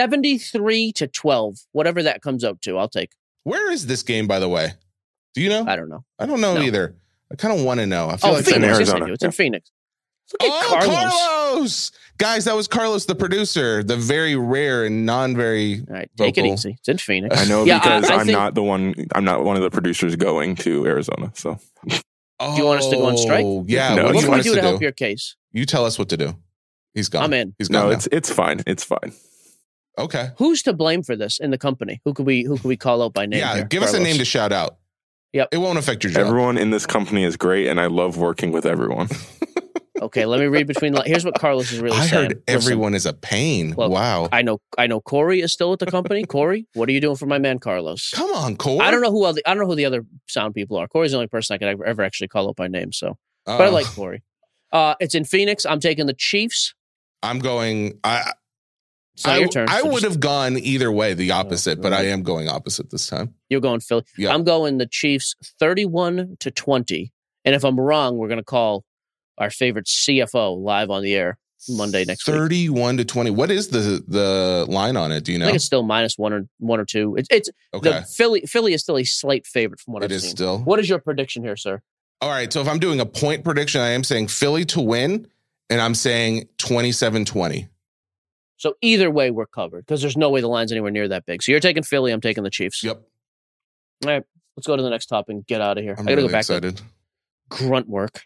[SPEAKER 4] 73-12. Whatever that comes out to, I'll take.
[SPEAKER 5] Where is this game, by the way? Do you know?
[SPEAKER 4] I don't know.
[SPEAKER 5] I don't know either. I kind of want to know. I feel like
[SPEAKER 4] Phoenix.
[SPEAKER 6] It's in Arizona.
[SPEAKER 4] It's in Phoenix. Look at Carlos.
[SPEAKER 5] Guys, that was Carlos, the producer, the very rare and non-very
[SPEAKER 4] All right, take
[SPEAKER 5] vocal.
[SPEAKER 4] it easy. It's in Phoenix.
[SPEAKER 6] I know because I'm not one of the producers going to Arizona. So,
[SPEAKER 4] do you want us to go on strike?
[SPEAKER 5] Yeah.
[SPEAKER 6] No,
[SPEAKER 5] What
[SPEAKER 4] What
[SPEAKER 5] do you
[SPEAKER 4] can we
[SPEAKER 5] want us
[SPEAKER 4] do
[SPEAKER 5] to
[SPEAKER 4] to
[SPEAKER 5] do?
[SPEAKER 4] help your case?
[SPEAKER 5] You tell us what to do. He's gone.
[SPEAKER 4] I'm in.
[SPEAKER 5] He's gone.
[SPEAKER 6] no,
[SPEAKER 5] now.
[SPEAKER 6] it's fine. It's fine.
[SPEAKER 5] Okay.
[SPEAKER 4] Who's to blame for this in the company? Who could we call out by name?
[SPEAKER 5] Yeah,
[SPEAKER 4] here?
[SPEAKER 5] give us a
[SPEAKER 4] Carlos.
[SPEAKER 5] name to shout out.
[SPEAKER 4] Yep.
[SPEAKER 5] It won't affect your job.
[SPEAKER 6] Everyone in this company is great, and I love working with everyone.
[SPEAKER 4] Okay, let me read between. Here's what Carlos is really
[SPEAKER 5] I
[SPEAKER 4] saying.
[SPEAKER 5] heard everyone is a pain.
[SPEAKER 4] Look,
[SPEAKER 5] Wow.
[SPEAKER 4] I know. Corey is still at the company. Corey, what are you doing for my man Carlos?
[SPEAKER 5] Come on, Corey.
[SPEAKER 4] I don't know who the other sound people are. Corey's the only person I could ever actually call up by name. So, but I like Corey. It's in Phoenix. I'm taking the Chiefs.
[SPEAKER 5] I'm going.
[SPEAKER 4] Your turn.
[SPEAKER 5] I would have gone either way, the opposite, but I am going opposite this time.
[SPEAKER 4] You're going Philly.
[SPEAKER 5] Yeah.
[SPEAKER 4] I'm going the Chiefs 31-20. And if I'm wrong, we're going to call our favorite CFO live on the air Monday next week.
[SPEAKER 5] 31-20. What is the line on it? Do you know?
[SPEAKER 4] I think it's still -1 or 2. It's
[SPEAKER 5] okay.
[SPEAKER 4] Philly is still a slight favorite from what I've seen.
[SPEAKER 5] It is still.
[SPEAKER 4] What is your prediction here, sir?
[SPEAKER 5] All right. So if I'm doing a point prediction, I am saying Philly to win, and I'm saying 27-20.
[SPEAKER 4] So either way, we're covered because there's no way the line's anywhere near that big. So you're taking Philly. I'm taking the Chiefs.
[SPEAKER 5] Yep.
[SPEAKER 4] All right. Let's go to the next topic and get out of here.
[SPEAKER 5] I'm
[SPEAKER 4] I got to
[SPEAKER 5] really
[SPEAKER 4] go back
[SPEAKER 5] excited.
[SPEAKER 4] to grunt work.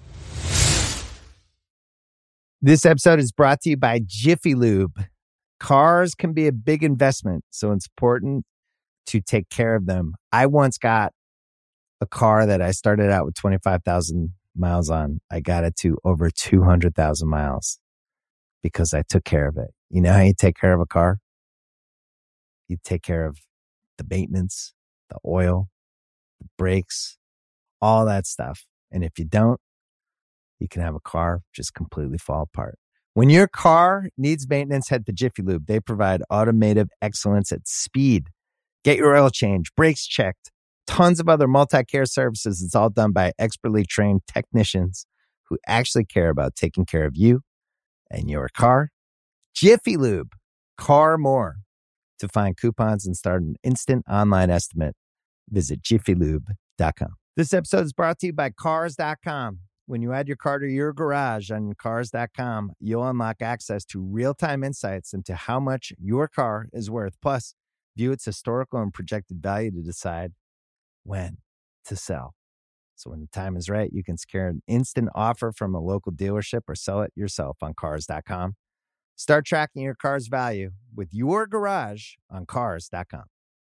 [SPEAKER 3] This episode is brought to you by Jiffy Lube. Cars can be a big investment, so it's important to take care of them. I once got a car that I started out with 25,000 miles on. I got it to over 200,000 miles because I took care of it. You know how you take care of a car? You take care of the maintenance, the oil, the brakes, all that stuff. And if you don't, you can have a car just completely fall apart. When your car needs maintenance, head to Jiffy Lube. They provide automotive excellence at speed. Get your oil change, brakes checked, tons of other multi-care services. It's all done by expertly trained technicians who actually care about taking care of you and your car. Jiffy Lube, car more. To find coupons and start an instant online estimate, visit jiffylube.com. This episode is brought to you by Cars.com. When you add your car to your garage on Cars.com, you'll unlock access to real-time insights into how much your car is worth. Plus, view its historical and projected value to decide when to sell. So when the time is right, you can secure an instant offer from a local dealership or sell it yourself on Cars.com. Start tracking your car's value with your garage on Cars.com.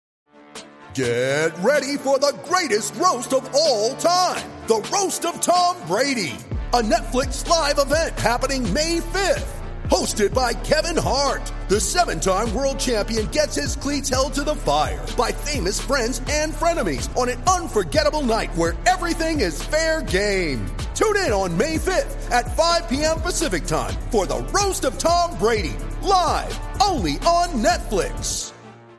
[SPEAKER 7] Get ready for the greatest roast of all time, the Roast of Tom Brady, a Netflix live event happening May 5th. Hosted by Kevin Hart, the 7-time world champion gets his cleats held to the fire by famous friends and frenemies on an unforgettable night where everything is fair game. Tune in on May 5th at 5 p.m. Pacific time for the Roast of Tom Brady, live only on Netflix.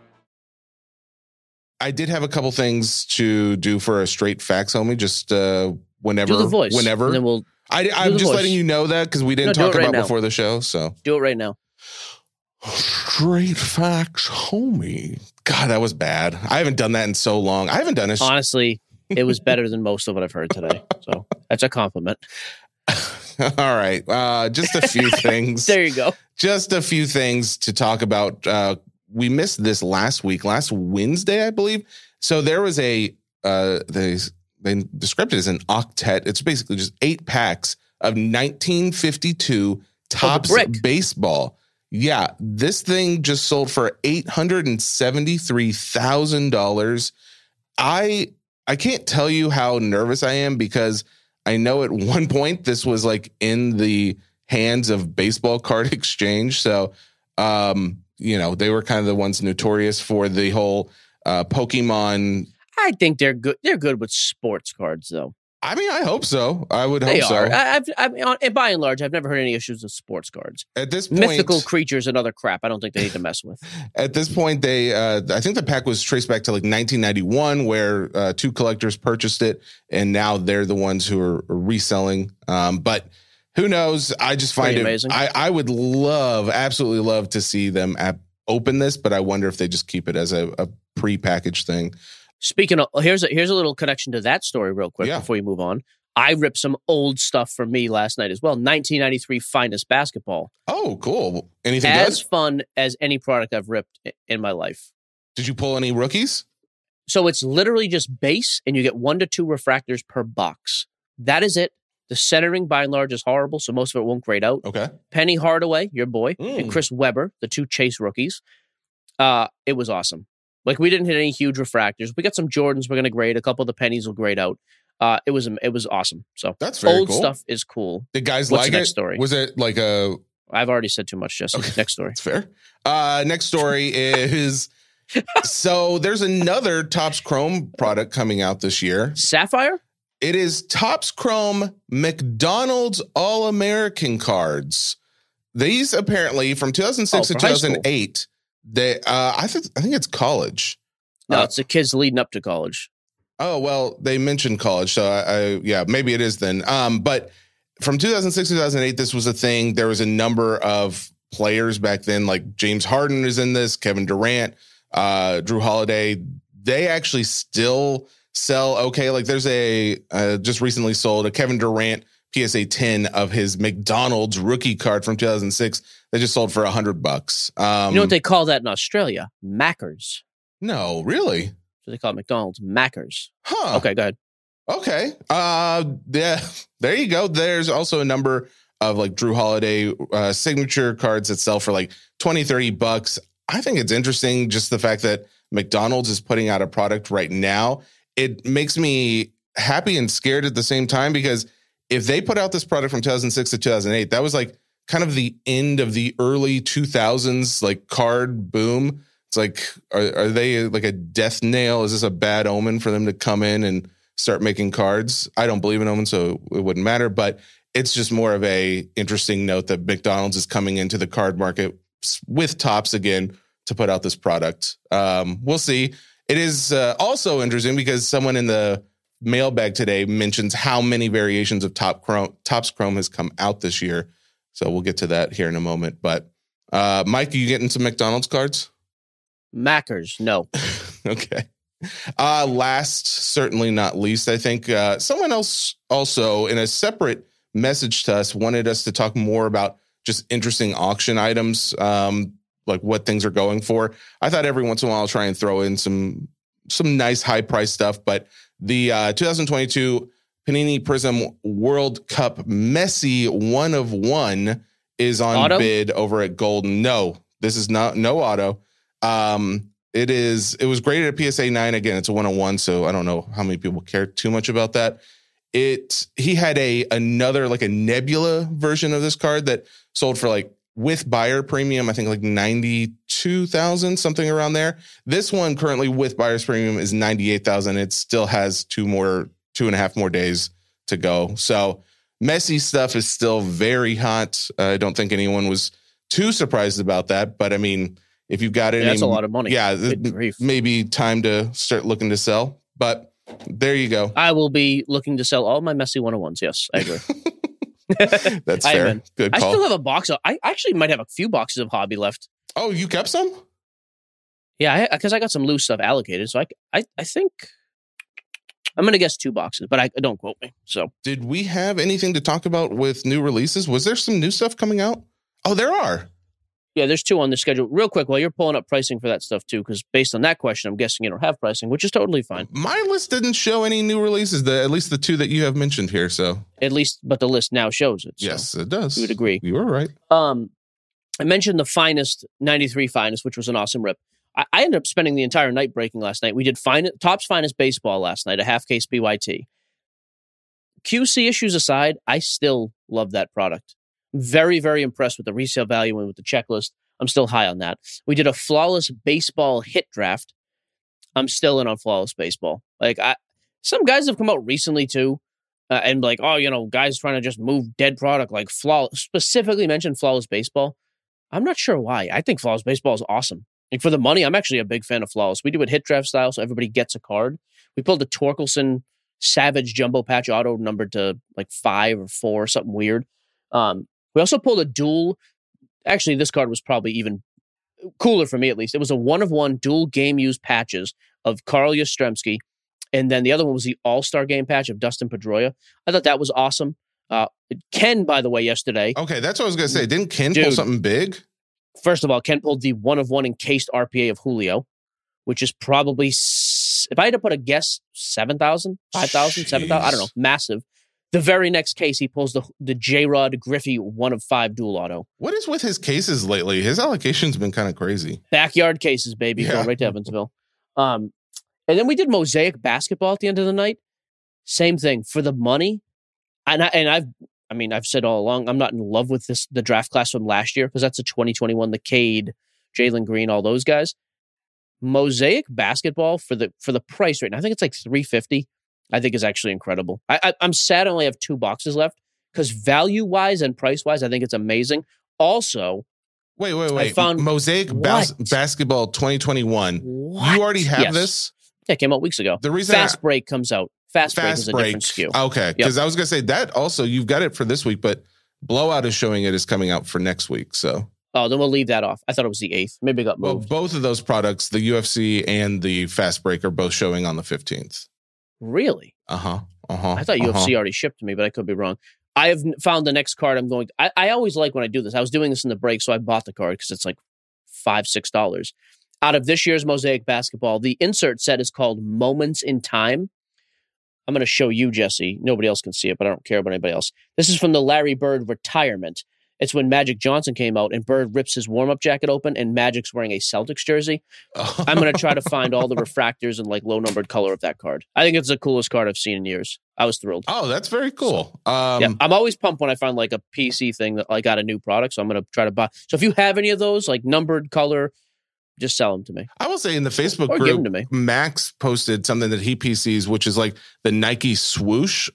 [SPEAKER 5] I did have a couple things to do for a straight facts, homie. Just whenever,
[SPEAKER 4] Do the voice.
[SPEAKER 5] whenever.
[SPEAKER 4] And then we'll
[SPEAKER 5] I'm just
[SPEAKER 4] voice.
[SPEAKER 5] letting you know that because we didn't
[SPEAKER 4] No, do
[SPEAKER 5] talk
[SPEAKER 4] it right
[SPEAKER 5] about
[SPEAKER 4] now.
[SPEAKER 5] before the show. So
[SPEAKER 4] do it right now.
[SPEAKER 5] straight facts, homie. God, that was bad. I haven't done that in so long. I haven't done it.
[SPEAKER 4] Honestly, it was better than most of what I've heard today. So that's a compliment.
[SPEAKER 5] All right. Just a few things.
[SPEAKER 4] There you go.
[SPEAKER 5] Just a few things to talk about. We missed this last Wednesday, I believe. So there was they described it as an octet. It's basically just 8 packs of 1952 Topps baseball. Yeah, this thing just sold for $873,000. I can't tell you how nervous I am because I know at one point this was like in the hands of Baseball Card Exchange. So, they were kind of the ones notorious for the whole Pokemon.
[SPEAKER 4] I think they're good. They're good with sports cards, though.
[SPEAKER 5] I mean, I hope so. I would hope
[SPEAKER 4] They
[SPEAKER 5] so.
[SPEAKER 4] are. And by and large, I've never heard any issues with sports cards.
[SPEAKER 5] At this point,
[SPEAKER 4] Mythical creatures and other crap, I don't think they need to mess with.
[SPEAKER 5] At this point, I think the pack was traced back to like 1991, where 2 collectors purchased it, and now they're the ones who are reselling. But who knows? I just find
[SPEAKER 4] Pretty
[SPEAKER 5] it
[SPEAKER 4] amazing.
[SPEAKER 5] I would absolutely love to see them open this, but I wonder if they just keep it as a pre-packaged thing.
[SPEAKER 4] Speaking of, here's a little connection to that story real quick before you move on. I ripped some old stuff from me last night as well. 1993 Finest Basketball.
[SPEAKER 5] Oh, cool. Anything
[SPEAKER 4] as
[SPEAKER 5] good?
[SPEAKER 4] Fun as any product I've ripped in my life.
[SPEAKER 5] Did you pull any rookies?
[SPEAKER 4] So it's literally just base, and you get 1 to 2 refractors per box. That is it. The centering, by and large, is horrible, so most of it won't grade out.
[SPEAKER 5] Okay.
[SPEAKER 4] Penny Hardaway, your boy, and Chris Webber, the 2 Chase rookies. It was awesome. Like, we didn't hit any huge refractors. We got some Jordans we're going to grade. A couple of the pennies will grade out. It was awesome. So
[SPEAKER 5] That's very
[SPEAKER 4] old
[SPEAKER 5] cool.
[SPEAKER 4] stuff is cool.
[SPEAKER 5] Did guys
[SPEAKER 4] What's
[SPEAKER 5] like
[SPEAKER 4] the next
[SPEAKER 5] it?
[SPEAKER 4] story?
[SPEAKER 5] Was it like a...
[SPEAKER 4] I've already said too much, Jesse.
[SPEAKER 5] Okay.
[SPEAKER 4] Next story.
[SPEAKER 5] It's fair. Next story is... So there's another Topps Chrome product coming out this year.
[SPEAKER 4] Sapphire?
[SPEAKER 5] It is Topps Chrome McDonald's All-American cards. These apparently from 2006 to
[SPEAKER 4] for high school.
[SPEAKER 5] 2008. They, I think it's college.
[SPEAKER 4] No, it's the kids leading up to college.
[SPEAKER 5] Oh, well, they mentioned college. So yeah, maybe it is then. But from 2006 to 2008, this was a thing. There was a number of players back then, like James Harden is in this, Kevin Durant, Drew Holiday. They actually still sell okay. Like there's just recently sold a Kevin Durant PSA 10 of his McDonald's rookie card from 2006. They just sold for $100.
[SPEAKER 4] You know what they call that in Australia? Mackers.
[SPEAKER 5] No, really?
[SPEAKER 4] So they call it McDonald's Mackers.
[SPEAKER 5] Huh.
[SPEAKER 4] Okay, go ahead.
[SPEAKER 5] Okay. Yeah, there you go. There's also a number of like Drew Holiday signature cards that sell for like $20-$30. I think it's interesting just the fact that McDonald's is putting out a product right now. It makes me happy and scared at the same time, because if they put out this product from 2006 to 2008, that was like kind of the end of the early 2000s like card boom. It's like, are they like a death nail? Is this a bad omen for them to come in and start making cards? I don't believe in omens, so it wouldn't matter. But it's just more of a interesting note that McDonald's is coming into the card market with Topps again to put out this product. We'll see. It is also interesting because someone in the mailbag today mentions how many variations of Topps Chrome has come out this year. So we'll get to that here in a moment. But Mike, are you getting some McDonald's cards?
[SPEAKER 4] Mackers, no.
[SPEAKER 5] Okay. Last, certainly not least, I think someone else also in a separate message to us wanted us to talk more about just interesting auction items, like what things are going for. I thought every once in a while I'll try and throw in some nice high price stuff, but the 2022 Panini Prism World Cup Messi 1 of 1 is on
[SPEAKER 4] auto?
[SPEAKER 5] bid over at Golden. No, this is no auto. It was graded at PSA 9. Again, it's a 101, so I don't know how many people care too much about that. He had another like a Nebula version of this card that sold for like with buyer premium, I think like 92,000, something around there. This one currently with buyer's premium is 98,000. It still has 2.5 more days to go. So Messi stuff is still very hot. I don't think anyone was too surprised about that, but I mean, if you've got it,
[SPEAKER 4] that's a lot of money.
[SPEAKER 5] Yeah,
[SPEAKER 4] Good grief.
[SPEAKER 5] maybe time to start looking to sell. But there you go.
[SPEAKER 4] I will be looking to sell all my Messi 101s. Yes, I agree.
[SPEAKER 5] That's fair. Good call.
[SPEAKER 4] I still have a box. I actually might have a few boxes of hobby left.
[SPEAKER 5] Oh, you kept some?
[SPEAKER 4] Yeah, because I got some loose stuff allocated. So I think I'm going to guess 2 boxes, but I don't quote me. So
[SPEAKER 5] did we have anything to talk about with new releases? Was there some new stuff coming out? Oh, there are.
[SPEAKER 4] Yeah, there's 2 on the schedule. Real quick, while you're pulling up pricing for that stuff too, because based on that question, I'm guessing you don't have pricing, which is totally fine.
[SPEAKER 5] My list didn't show any new releases, at least the 2 that you have mentioned here. So
[SPEAKER 4] at least, but the list now shows it. So
[SPEAKER 5] yes, it does.
[SPEAKER 4] you would agree.
[SPEAKER 5] You were right.
[SPEAKER 4] I mentioned the finest 93 finest, which was an awesome rip. I ended up spending the entire night breaking last night. We did Topps Finest Baseball last night, a half case BYT. QC issues aside, I still love that product. Very, very impressed with the resale value and with the checklist. I'm still high on that. We did a Flawless Baseball hit draft. I'm still in on Flawless Baseball. Like some guys have come out recently too, and like, oh, guys trying to just move dead product, like specifically mentioned Flawless Baseball. I'm not sure why. I think Flawless Baseball is awesome. And for the money, I'm actually a big fan of Flawless. We do it hit draft style, so everybody gets a card. We pulled the Torkelson Savage Jumbo Patch Auto numbered to like 5 or 4, something weird. We also pulled a dual. Actually, this card was probably even cooler for me, at least. It was a 1 of 1 dual game used patches of Carl Yastrzemski. And then the other one was the All-Star game patch of Dustin Pedroia. I thought that was awesome. Ken, by the way, yesterday.
[SPEAKER 5] Okay, that's what I was going to say. Didn't Ken pull something big?
[SPEAKER 4] First of all, Ken pulled the 1 of 1 encased RPA of Julio, which is probably, if I had to put a guess, 7,000, 5,000, 7,000, I don't know, massive. The very next case, he pulls the J-Rod Griffey 1 of 5 dual auto.
[SPEAKER 5] What is with his cases lately? His allocation's been kind of crazy.
[SPEAKER 4] Backyard cases, baby. Yeah. Go right to Evansville. And then we did Mosaic basketball at the end of the night. Same thing for the money. I've said all along, I'm not in love with the draft class from last year because that's a 2021, the Cade, Jalen Green, all those guys. Mosaic basketball for the price right now, I think it's like $350. I think is actually incredible. I'm sad I only have 2 boxes left because value-wise and price-wise, I think it's amazing. Also,
[SPEAKER 5] wait.
[SPEAKER 4] I found
[SPEAKER 5] Mosaic basketball 2021.
[SPEAKER 4] What?
[SPEAKER 5] You already have
[SPEAKER 4] Yes.
[SPEAKER 5] this?
[SPEAKER 4] Yeah, it came out weeks ago.
[SPEAKER 5] The reason
[SPEAKER 4] Fast Break comes out. Fast Break is a different SKU.
[SPEAKER 5] Okay, because I was going to say that also, you've got it for this week, but Blowout is showing it is coming out for next week. So,
[SPEAKER 4] oh, then we'll leave that off. I thought it was the 8th. Maybe it got
[SPEAKER 5] well,
[SPEAKER 4] moved.
[SPEAKER 5] both of those products, the UFC and the Fast Break, are both showing on the 15th.
[SPEAKER 4] Really?
[SPEAKER 5] I
[SPEAKER 4] I thought UFC already shipped to me, but I could be wrong. I have found the next card I'm going to. I always like when I do this. I was doing this in the break, so I bought the card because it's like $5-6. Out of this year's Mosaic basketball, the insert set is called Moments in Time. I'm going to show you, Jesse. Nobody else can see it, but I don't care about anybody else. This is from the Larry Bird retirement. It's when Magic Johnson came out and Bird rips his warm-up jacket open and Magic's wearing a Celtics jersey. I'm going to try to find all the refractors and like low-numbered color of that card. I think it's the coolest card I've seen in years. I was thrilled.
[SPEAKER 5] Oh, that's very cool.
[SPEAKER 4] Yeah, I'm always pumped when I find like a PC thing that I got a new product, so I'm going to try to buy. So if you have any of those, like numbered color, just sell them to me.
[SPEAKER 5] I will say in the Facebook
[SPEAKER 4] Or give them to
[SPEAKER 5] group,
[SPEAKER 4] me.
[SPEAKER 5] Max posted something that he PCs, which is like the Nike swoosh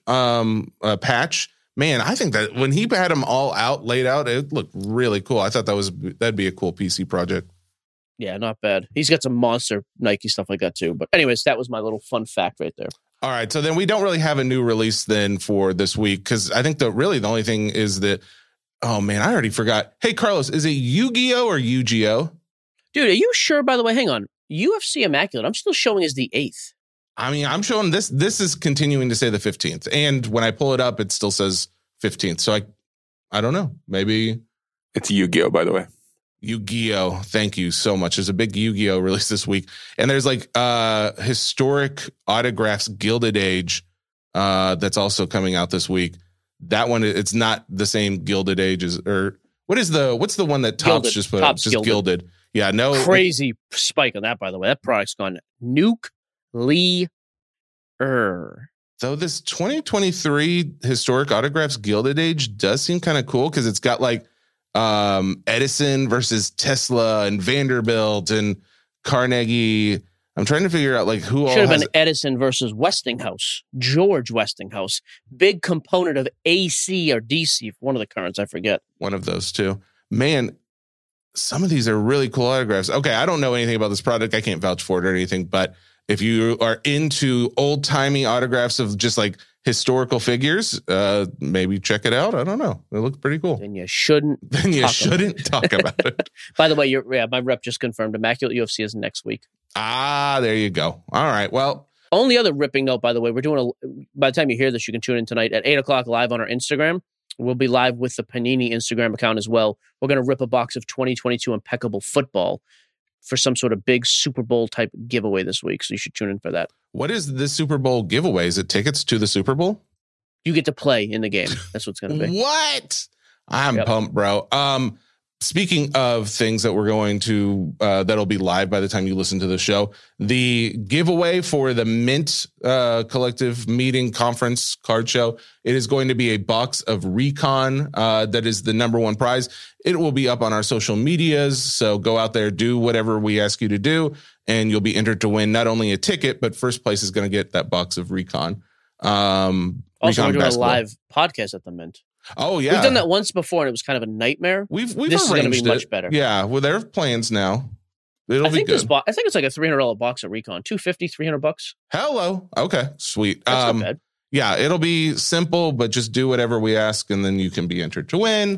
[SPEAKER 5] patch. Man, I think that when he had them all laid out, it looked really cool. I thought that'd be a cool PC project.
[SPEAKER 4] Yeah, not bad. He's got some monster Nike stuff like that too. But anyways, that was my little fun fact right there.
[SPEAKER 5] All right, so then we don't really have a new release then for this week because I think the only thing is that, oh man, I already forgot. Hey, Carlos, is it Yu-Gi-Oh or Yu-Gi-Oh?
[SPEAKER 4] Dude, are you sure, by the way? Hang on. UFC Immaculate, I'm still showing as the 8th.
[SPEAKER 5] I mean, I'm showing this. This is continuing to say the 15th. And when I pull it up, it still says 15th. So I don't know. Maybe
[SPEAKER 6] It's Yu-Gi-Oh, by the way.
[SPEAKER 5] Yu-Gi-Oh. Thank you so much. There's a big Yu-Gi-Oh release this week. And there's like historic autographs, Gilded Age, that's also coming out this week. That one, it's not the same Gilded Age as, or what's the one that Topps just put out? Just Gilded. Yeah, no.
[SPEAKER 4] Crazy spike on that, by the way. That product's gone nuclear.
[SPEAKER 5] Though this 2023 historic autographs Gilded Age does seem kind of cool because it's got like Edison versus Tesla and Vanderbilt and Carnegie. I'm trying to figure out like who all
[SPEAKER 4] should have
[SPEAKER 5] has
[SPEAKER 4] been Edison versus Westinghouse. George Westinghouse. Big component of AC or DC for one of the currents. I forget.
[SPEAKER 5] one of those two. Man, some of these are really cool autographs. Okay, I don't know anything about this product. I can't vouch for it or anything, but if you are into old-timey autographs of just like historical figures, maybe check it out. I don't know. It looks pretty cool.
[SPEAKER 4] Then you shouldn't.
[SPEAKER 5] Talk about it.
[SPEAKER 4] By the way, my rep just confirmed Immaculate UFC is next week.
[SPEAKER 5] Ah, there you go. All right. Well,
[SPEAKER 4] only other ripping note, by the way, we're doing by the time you hear this, you can tune in tonight at 8:00 live on our Instagram. We'll be live with the Panini Instagram account as well. We're going to rip a box of 2022 Impeccable Football for some sort of big Super Bowl type giveaway this week. So you should tune in for that.
[SPEAKER 5] what is the Super Bowl giveaway? Is it tickets to the Super Bowl?
[SPEAKER 4] You get to play in the game. That's what's going to be.
[SPEAKER 5] What? I'm pumped, bro. Speaking of things that we're going to, that'll be live by the time you listen to the show, the giveaway for the Mint Collective Meeting Conference card show, it is going to be a box of Recon. That is the number one prize. It will be up on our social medias. So go out there, do whatever we ask you to do, and you'll be entered to win not only a ticket, but first place is going to get that box of Recon.
[SPEAKER 4] Also, we're doing a live podcast at the Mint.
[SPEAKER 5] Oh, yeah.
[SPEAKER 4] We've done that once before, and it was kind of a nightmare.
[SPEAKER 5] We've
[SPEAKER 4] this is going to be much better.
[SPEAKER 5] Yeah, well, there are plans now. It'll
[SPEAKER 4] I
[SPEAKER 5] be
[SPEAKER 4] think
[SPEAKER 5] good.
[SPEAKER 4] I think it's like a $300 box of Recon. $250, $300.
[SPEAKER 5] Hello. Okay, sweet.
[SPEAKER 4] That's not bad.
[SPEAKER 5] Yeah, it'll be simple, but just do whatever we ask, and then you can be entered to win.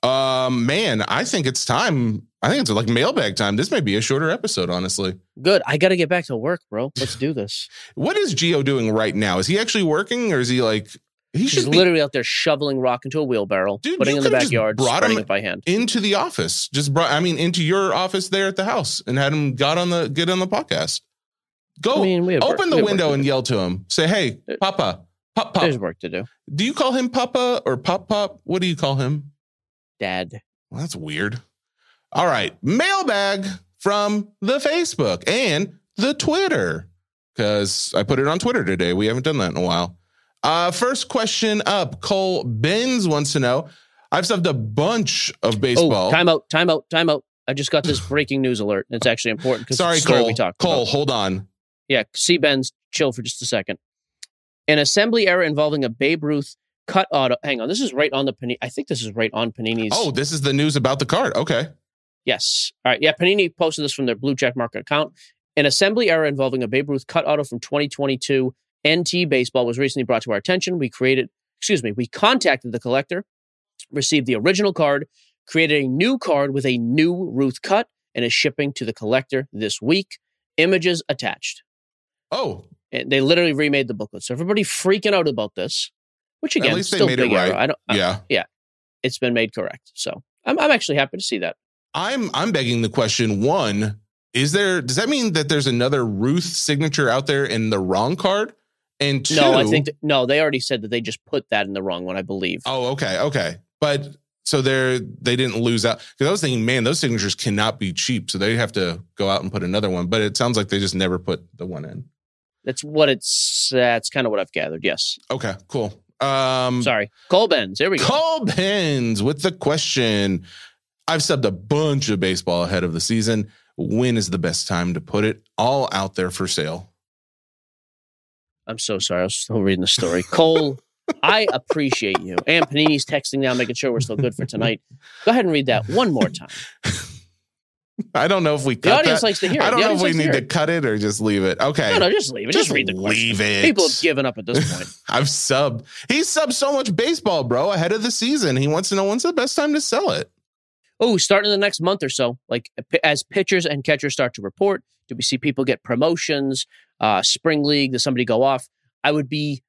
[SPEAKER 5] Man, I think it's time. I think it's like mailbag time. This may be a shorter episode, honestly.
[SPEAKER 4] Good. I got to get back to work, bro. Let's do this.
[SPEAKER 5] What is Gio doing right now? Is he actually working, or is he like...
[SPEAKER 4] He's literally out there shoveling rock into a wheelbarrow, putting it in the backyard, spreading it by hand.
[SPEAKER 5] Into the office. Into your office there at the house and had him get on the podcast. Go open the window and yell to him. Say, hey, Papa, Pop.
[SPEAKER 4] There's work to do.
[SPEAKER 5] Do you call him Papa or Pop? What do you call him?
[SPEAKER 4] Dad.
[SPEAKER 5] Well, that's weird. All right. Mailbag from the Facebook and the Twitter. Because I put it on Twitter today. We haven't done that in a while. First question up. Cole Benz wants to know, I've subbed a bunch of baseball.
[SPEAKER 4] Oh, time out. I just got this breaking news alert. It's actually important because
[SPEAKER 5] Sorry, Cole. Cole, hold on.
[SPEAKER 4] Yeah, see Benz, chill for just a second. An assembly error involving a Babe Ruth cut auto. Hang on, this is right on the Panini. I think this is right on Panini's.
[SPEAKER 5] Oh, this is the news about the card. Okay.
[SPEAKER 4] Yes. All right. Yeah, Panini posted this from their Blue Check Mark account. An assembly error involving a Babe Ruth cut auto from 2022 NT Baseball was recently brought to our attention. We contacted the collector, received the original card, created a new card with a new Ruth cut, and is shipping to the collector this week. Images attached.
[SPEAKER 5] Oh.
[SPEAKER 4] And they literally remade the booklet. So everybody freaking out about this, which again,
[SPEAKER 5] at least
[SPEAKER 4] still
[SPEAKER 5] they made
[SPEAKER 4] big
[SPEAKER 5] it right.
[SPEAKER 4] error. Yeah. It's been made correct. So I'm actually happy to see that.
[SPEAKER 5] I'm begging the question, one, does that mean that there's another Ruth signature out there in the wrong card? And two,
[SPEAKER 4] no, I think they already said that they just put that in the wrong one, I believe.
[SPEAKER 5] Oh, okay. But so they didn't lose out, because I was thinking, man, those signatures cannot be cheap, so they have to go out and put another one. But it sounds like they just never put the one in.
[SPEAKER 4] That's kind of what I've gathered. Yes.
[SPEAKER 5] Okay, cool.
[SPEAKER 4] Sorry, Cole Benz. Here we go.
[SPEAKER 5] Cole Benz with the question. I've subbed a bunch of baseball ahead of the season. When is the best time to put it all out there for sale?
[SPEAKER 4] I'm so sorry. I was still reading the story. Cole, I appreciate you. And Panini's texting now, making sure we're still good for tonight. Go ahead and read that one more time.
[SPEAKER 5] I don't know if we cut
[SPEAKER 4] the audience
[SPEAKER 5] that.
[SPEAKER 4] Likes to hear it.
[SPEAKER 5] I don't know if we need to cut it or just leave it. Okay.
[SPEAKER 4] No, just leave it. Just read the question.
[SPEAKER 5] Leave it.
[SPEAKER 4] People have given up at this point.
[SPEAKER 5] He's subbed so much baseball, bro, ahead of the season. He wants to know when's the best time to sell it.
[SPEAKER 4] Oh, starting in the next month or so, like as pitchers and catchers start to report, do we see people get promotions, spring league, does somebody go off? I would be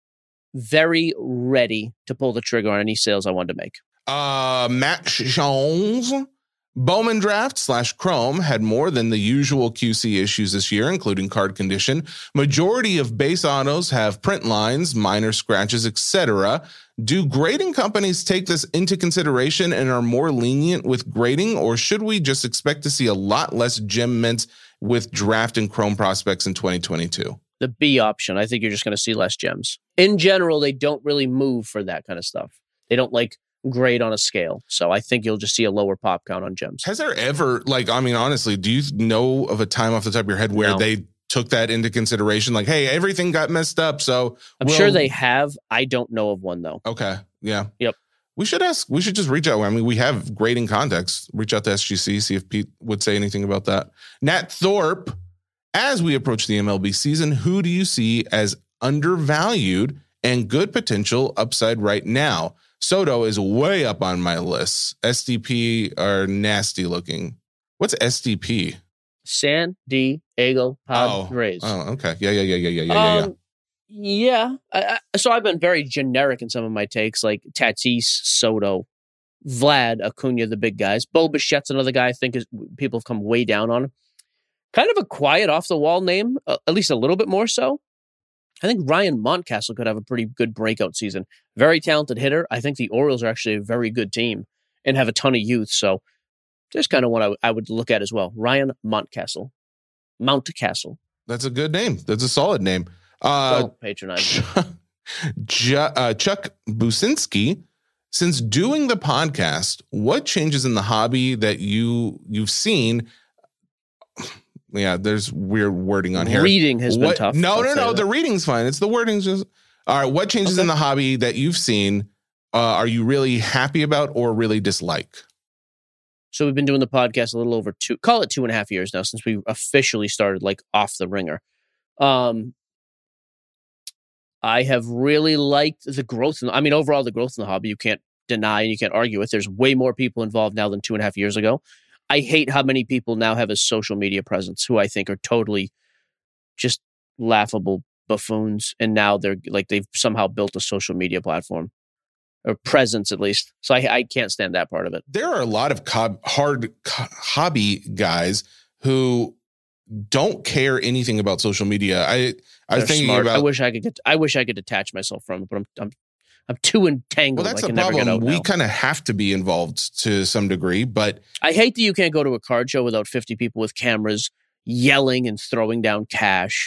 [SPEAKER 4] very ready to pull the trigger on any sales I wanted to make.
[SPEAKER 5] Matt Jones, Bowman Draft / Chrome had more than the usual QC issues this year, including card condition. Majority of base autos have print lines, minor scratches, etc. Do grading companies take this into consideration and are more lenient with grading, or should we just expect to see a lot less gem mints with draft and Chrome prospects in 2022?
[SPEAKER 4] The B option. I think you're just going to see less gems. In general, they don't really move for that kind of stuff. They don't grade on a scale. So I think you'll just see a lower pop count on gems.
[SPEAKER 5] Has there ever, honestly, do you know of a time off the top of your head where they took that into consideration? Like, hey, everything got messed up. So
[SPEAKER 4] I'm sure they have. I don't know of one though.
[SPEAKER 5] Okay. Yeah.
[SPEAKER 4] Yep.
[SPEAKER 5] We should just reach out. I mean, we have grading contacts. Reach out to SGC, see if Pete would say anything about that. Nat Thorpe, as we approach the MLB season, who do you see as undervalued and good potential upside right now? Soto is way up on my list. SDP are nasty looking. What's SDP?
[SPEAKER 4] San Diego Padres.
[SPEAKER 5] Oh, okay. Yeah.
[SPEAKER 4] Yeah. So I've been very generic in some of my takes, like Tatis, Soto, Vlad, Acuna, the big guys. Bo Bichette's another guy I think people have come way down on. Kind of a quiet, off-the-wall name, at least a little bit more so. I think Ryan Mountcastle could have a pretty good breakout season. Very talented hitter. I think the Orioles are actually a very good team and have a ton of youth. So there's kind of what I would look at as well. Ryan Mountcastle.
[SPEAKER 5] That's a good name. That's a solid name.
[SPEAKER 4] Don't patronize.
[SPEAKER 5] Chuck Businski, since doing the podcast, what changes in the hobby that you've seen? Yeah, there's weird wording on here.
[SPEAKER 4] Reading has been tough.
[SPEAKER 5] No. The reading's fine. It's the wording's just all right. What changes in the hobby that you've seen are you really happy about or really dislike?
[SPEAKER 4] So we've been doing the podcast a little over 2.5 years now since we officially started off the ringer. I have really liked the growth. Overall, the growth in the hobby, you can't deny and you can't argue with. There's way more people involved now than 2.5 years ago. I hate how many people now have a social media presence who I think are totally just laughable buffoons. And now they've somehow built a social media platform or presence at least. So I can't stand that part of it.
[SPEAKER 5] There are a lot of hobby guys who don't care anything about social media. I was thinking
[SPEAKER 4] smart.
[SPEAKER 5] about.
[SPEAKER 4] I wish I could detach myself from it, but I'm too entangled.
[SPEAKER 5] Well, that's the problem. We kind of have to be involved to some degree, but
[SPEAKER 4] I hate that you can't go to a card show without 50 people with cameras yelling and throwing down cash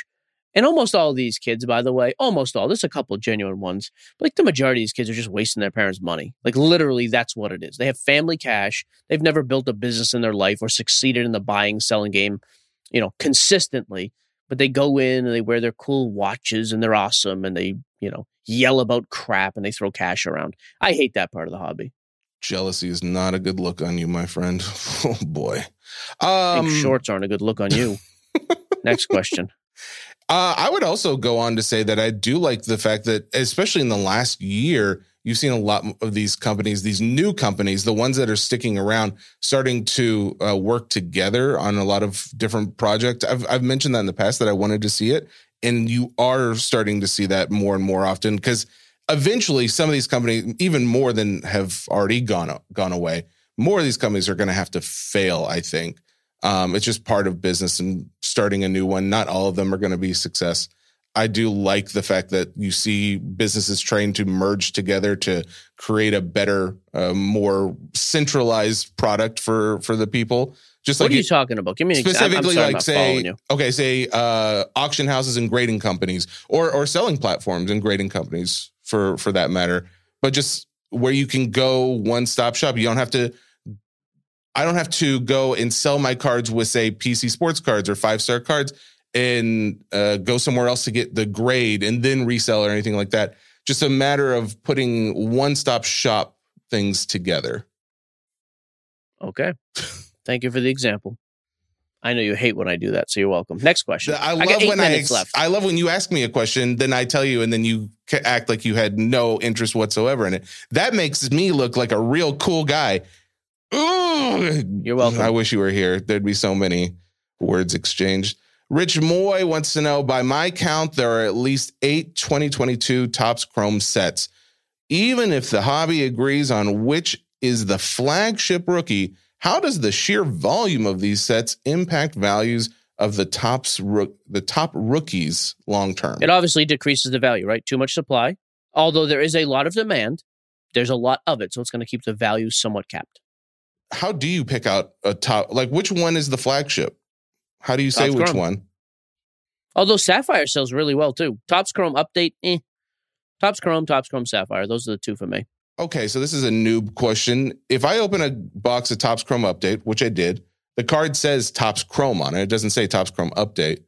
[SPEAKER 4] And almost all of these kids, by the way, there's a couple of genuine ones, but like the majority of these kids are just wasting their parents' money. Like literally that's what it is. They have family cash. They've never built a business in their life or succeeded in the buying, selling game, consistently, but they go in and they wear their cool watches and they're awesome and they, yell about crap and they throw cash around. I hate that part of the hobby.
[SPEAKER 5] Jealousy is not a good look on you, my friend. Oh boy.
[SPEAKER 4] Pink shorts aren't a good look on you. Next question.
[SPEAKER 5] I would also go on to say that I do like the fact that, especially in the last year, you've seen a lot of these companies, these new companies, the ones that are sticking around, starting to work together on a lot of different projects. I've mentioned that in the past that I wanted to see it, and you are starting to see that more and more often because eventually some of these companies, even more than have already gone away, more of these companies are going to have to fail, I think. It's just part of business and starting a new one. Not all of them are going to be a success. I do like the fact that you see businesses trying to merge together to create a better, more centralized product for the people. Just
[SPEAKER 4] what are you talking about? Give me an example.
[SPEAKER 5] Specifically, say auction houses and grading companies, or selling platforms and grading companies for that matter. But just where you can go one-stop shop. You don't have to. I don't have to go and sell my cards with, say, PC Sports Cards or 5-star cards and go somewhere else to get the grade and then resell or anything like that. Just a matter of putting one-stop shop things together.
[SPEAKER 4] Okay. Thank you for the example. I know you hate when I do that, so you're welcome. Next question.
[SPEAKER 5] I love when you ask me a question, then I tell you, and then you act like you had no interest whatsoever in it. That makes me look like a real cool guy. Ooh,
[SPEAKER 4] you're welcome.
[SPEAKER 5] I wish you were here. There'd be so many words exchanged. Rich Moy wants to know, by my count, there are at least 8 2022 Topps Chrome sets. Even if the hobby agrees on which is the flagship rookie, how does the sheer volume of these sets impact values of the top rookies long term?
[SPEAKER 4] It obviously decreases the value, right? Too much supply. Although there is a lot of demand, there's a lot of it, so it's going to keep the value somewhat capped.
[SPEAKER 5] How do you pick out a top? Like, which one is the flagship? How do you say which one?
[SPEAKER 4] Although Sapphire sells really well too. Topps Chrome Update, Topps Chrome Sapphire. Those are the two for me.
[SPEAKER 5] Okay, so this is a noob question. If I open a box of Topps Chrome Update, which I did, the card says Topps Chrome on it. It doesn't say Topps Chrome Update.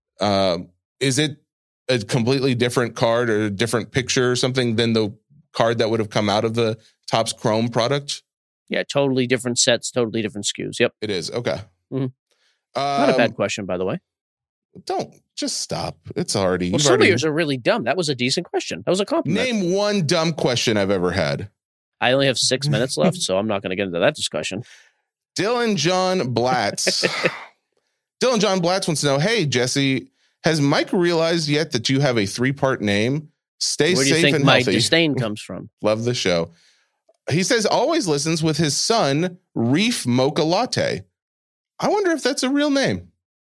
[SPEAKER 5] Is it a completely different card or a different picture or something than the card that would have come out of the Topps Chrome product?
[SPEAKER 4] Yeah, totally different sets, totally different SKUs. Yep.
[SPEAKER 5] It is. Okay.
[SPEAKER 4] Mm-hmm. Not a bad question, by the way.
[SPEAKER 5] Don't just stop. It's already.
[SPEAKER 4] Well, some of yours are really dumb. That was a decent question. That was a compliment.
[SPEAKER 5] Name one dumb question I've ever had.
[SPEAKER 4] I only have 6 minutes left, so I'm not going to get into that discussion.
[SPEAKER 5] Dylan John Blatz. Dylan John Blatz wants to know, hey, Jesse, has Mike realized yet that you have a 3-part name? Stay safe and healthy.
[SPEAKER 4] Where do you think my disdain comes from?
[SPEAKER 5] Love the show. He says always listens with his son, Reef Mocha Latte. I wonder if that's a real name.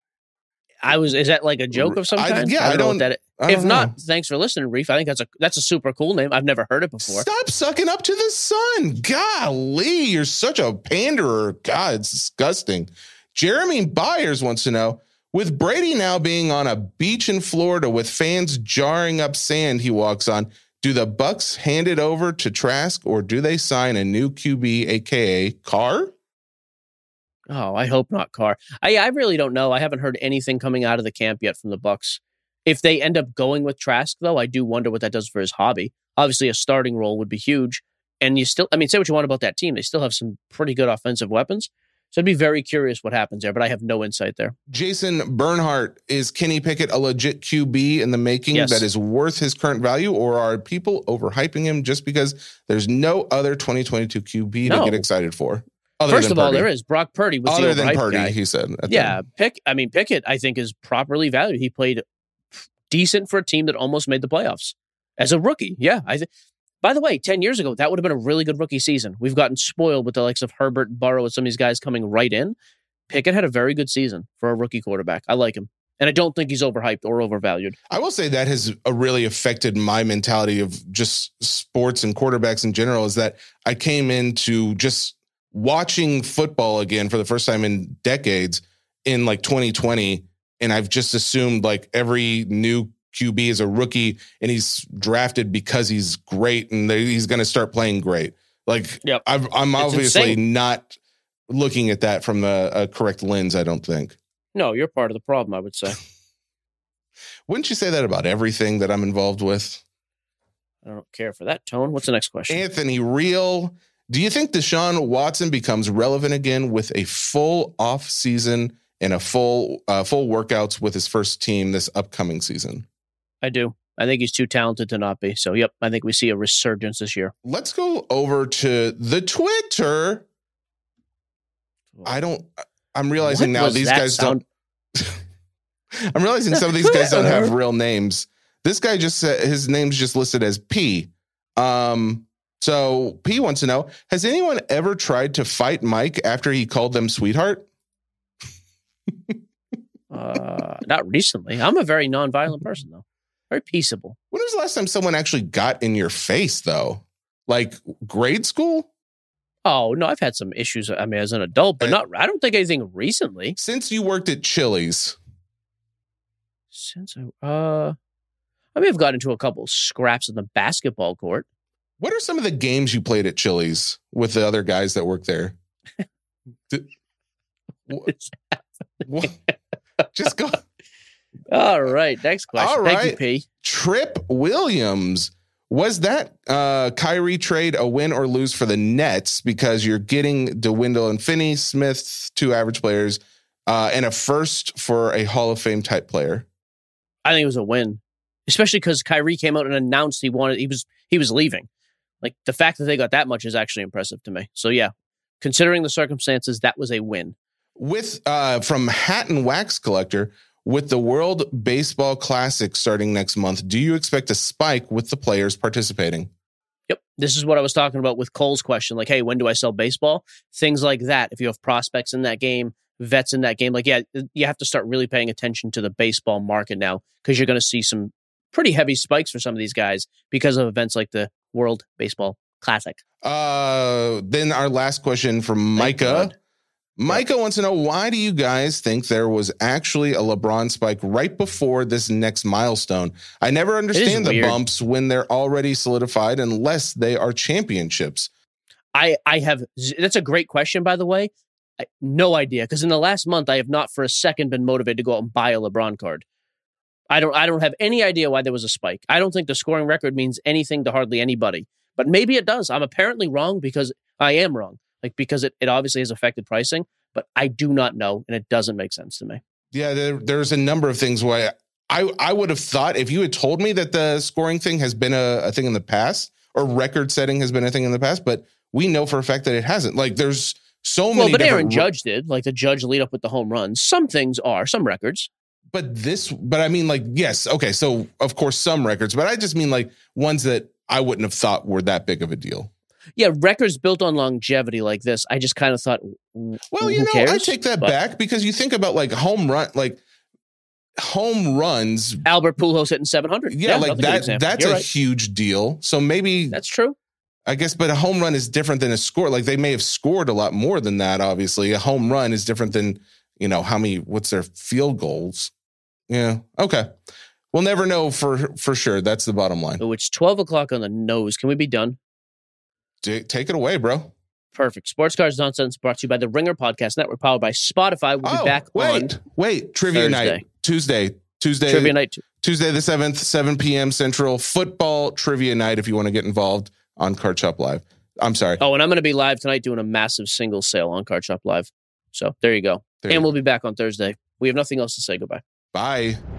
[SPEAKER 4] Is that like a joke of some kind? I don't know what that is. If not, thanks for listening, Reef. I think that's a super cool name. I've never heard it before.
[SPEAKER 5] Stop sucking up to the sun. Golly, you're such a panderer. God, it's disgusting. Jeremy Byers wants to know, with Brady now being on a beach in Florida with fans jarring up sand he walks on, do the Bucs hand it over to Trask or do they sign a new QB, aka Carr?
[SPEAKER 4] Oh, I hope not Carr. I really don't know. I haven't heard anything coming out of the camp yet from the Bucs. If they end up going with Trask, though, I do wonder what that does for his hobby. Obviously, a starting role would be huge. And say what you want about that team. They still have some pretty good offensive weapons. So I'd be very curious what happens there, but I have no insight there.
[SPEAKER 5] Jason Bernhardt, is Kenny Pickett a legit QB in the making that is worth his current value, or are people overhyping him just because there's no other 2022 QB to get excited for?
[SPEAKER 4] First of all, there is. Brock Purdy was the overhyped
[SPEAKER 5] Purdy,
[SPEAKER 4] guy.
[SPEAKER 5] He said.
[SPEAKER 4] Pickett, I think, is properly valued. He played decent for a team that almost made the playoffs as a rookie. Yeah, by the way, 10 years ago, that would have been a really good rookie season. We've gotten spoiled with the likes of Herbert, Burrow, and some of these guys coming right in. Pickett had a very good season for a rookie quarterback. I like him. And I don't think he's overhyped or overvalued.
[SPEAKER 5] I will say that has really affected my mentality of just sports and quarterbacks in general, is that I came into just watching football again for the first time in decades in like 2020. and I've just assumed like every new QB is a rookie and he's drafted because he's great and he's going to start playing great. Like,
[SPEAKER 4] yep.
[SPEAKER 5] I'm obviously not looking at that from a correct lens, I don't think.
[SPEAKER 4] No, you're part of the problem, I would say.
[SPEAKER 5] Wouldn't you say that about everything that I'm involved with?
[SPEAKER 4] I don't care for that tone. What's the next question?
[SPEAKER 5] Anthony Real, do you think Deshaun Watson becomes relevant again with a full off season and a full workouts with his first team this upcoming season?
[SPEAKER 4] I do. I think he's too talented to not be. So, yep, I think we see a resurgence this year.
[SPEAKER 5] Let's go over to the Twitter. I'm realizing now these guys don't. I'm realizing some of these guys don't have real names. This guy just said his name's just listed as P. So P wants to know, has anyone ever tried to fight Mike after he called them sweetheart?
[SPEAKER 4] Not recently. I'm a very nonviolent person, though. Very peaceable.
[SPEAKER 5] When was the last time someone actually got in your face, though? Like grade school?
[SPEAKER 4] Oh, no, I've had some issues, I mean, as an adult, but I don't think anything recently.
[SPEAKER 5] Since you worked at Chili's.
[SPEAKER 4] I may have gotten into a couple scraps in the basketball court.
[SPEAKER 5] What are some of the games you played at Chili's with the other guys that work there? What? Just go.
[SPEAKER 4] All right, next question.
[SPEAKER 5] All right.
[SPEAKER 4] Thank you, P.
[SPEAKER 5] Trip Williams. Was that Kyrie trade a win or lose for the Nets because you're getting DeWindle and Finney Smith, 2 average players, and a first for a Hall of Fame type player?
[SPEAKER 4] I think it was a win, especially because Kyrie came out and announced he was leaving. Like, the fact that they got that much is actually impressive to me. So yeah, considering the circumstances, that was a win. With
[SPEAKER 5] from Hat and Wax Collector, with the World Baseball Classic starting next month, do you expect a spike with the players participating?
[SPEAKER 4] Yep. This is what I was talking about with Cole's question. Like, hey, when do I sell baseball? Things like that. If you have prospects in that game, vets in that game, like, yeah, you have to start really paying attention to the baseball market now because you're going to see some pretty heavy spikes for some of these guys because of events like the World Baseball Classic.
[SPEAKER 5] Then our last question from Micah. Micah wants to know, why do you guys think there was actually a LeBron spike right before this next milestone? I never understand the bumps when they're already solidified unless they are championships.
[SPEAKER 4] That's a great question, by the way. No idea, because in the last month, I have not for a second been motivated to go out and buy a LeBron card. I don't have any idea why there was a spike. I don't think the scoring record means anything to hardly anybody, but maybe it does. I'm apparently wrong because I am wrong. Like, because it obviously has affected pricing, but I do not know, and it doesn't make sense to me.
[SPEAKER 5] Yeah, there's a number of things why I would have thought if you had told me that the scoring thing has been a thing in the past, or record setting has been a thing in the past, but we know for a fact that it hasn't. Like, there's so many.
[SPEAKER 4] Well, but Aaron Judge did. Like, the Judge lead up with the home runs. Some things are, some records.
[SPEAKER 5] But I mean, like, yes, okay, so of course some records, but I just mean like ones that I wouldn't have thought were that big of a deal.
[SPEAKER 4] Yeah, records built on longevity like this, I just kind of thought,
[SPEAKER 5] well, you know, cares? I take that back because you think about like home runs.
[SPEAKER 4] Albert Pujols hitting 700.
[SPEAKER 5] Yeah, like that's a huge deal. So maybe
[SPEAKER 4] that's true.
[SPEAKER 5] I guess, but a home run is different than a score. Like, they may have scored a lot more than that, obviously. A home run is different than, you know, what's their field goals. Yeah, okay. We'll never know for sure. That's the bottom line.
[SPEAKER 4] Oh, it's 12 o'clock on the nose. Can we be done?
[SPEAKER 5] Take it away, bro.
[SPEAKER 4] Perfect. Sports Cards Nonsense brought to you by the Ringer Podcast Network, powered by Spotify. We'll be back on
[SPEAKER 5] Trivia
[SPEAKER 4] Thursday.
[SPEAKER 5] Night. Tuesday.
[SPEAKER 4] Trivia Night.
[SPEAKER 5] Tuesday the 7th, 7 p.m. Central. Football Trivia Night if you want to get involved on Card Shop Live. I'm sorry.
[SPEAKER 4] Oh, and I'm going to be live tonight doing a massive single sale on Card Shop Live. So there you go. We'll be back on Thursday. We have nothing else to say. Goodbye.
[SPEAKER 5] Bye.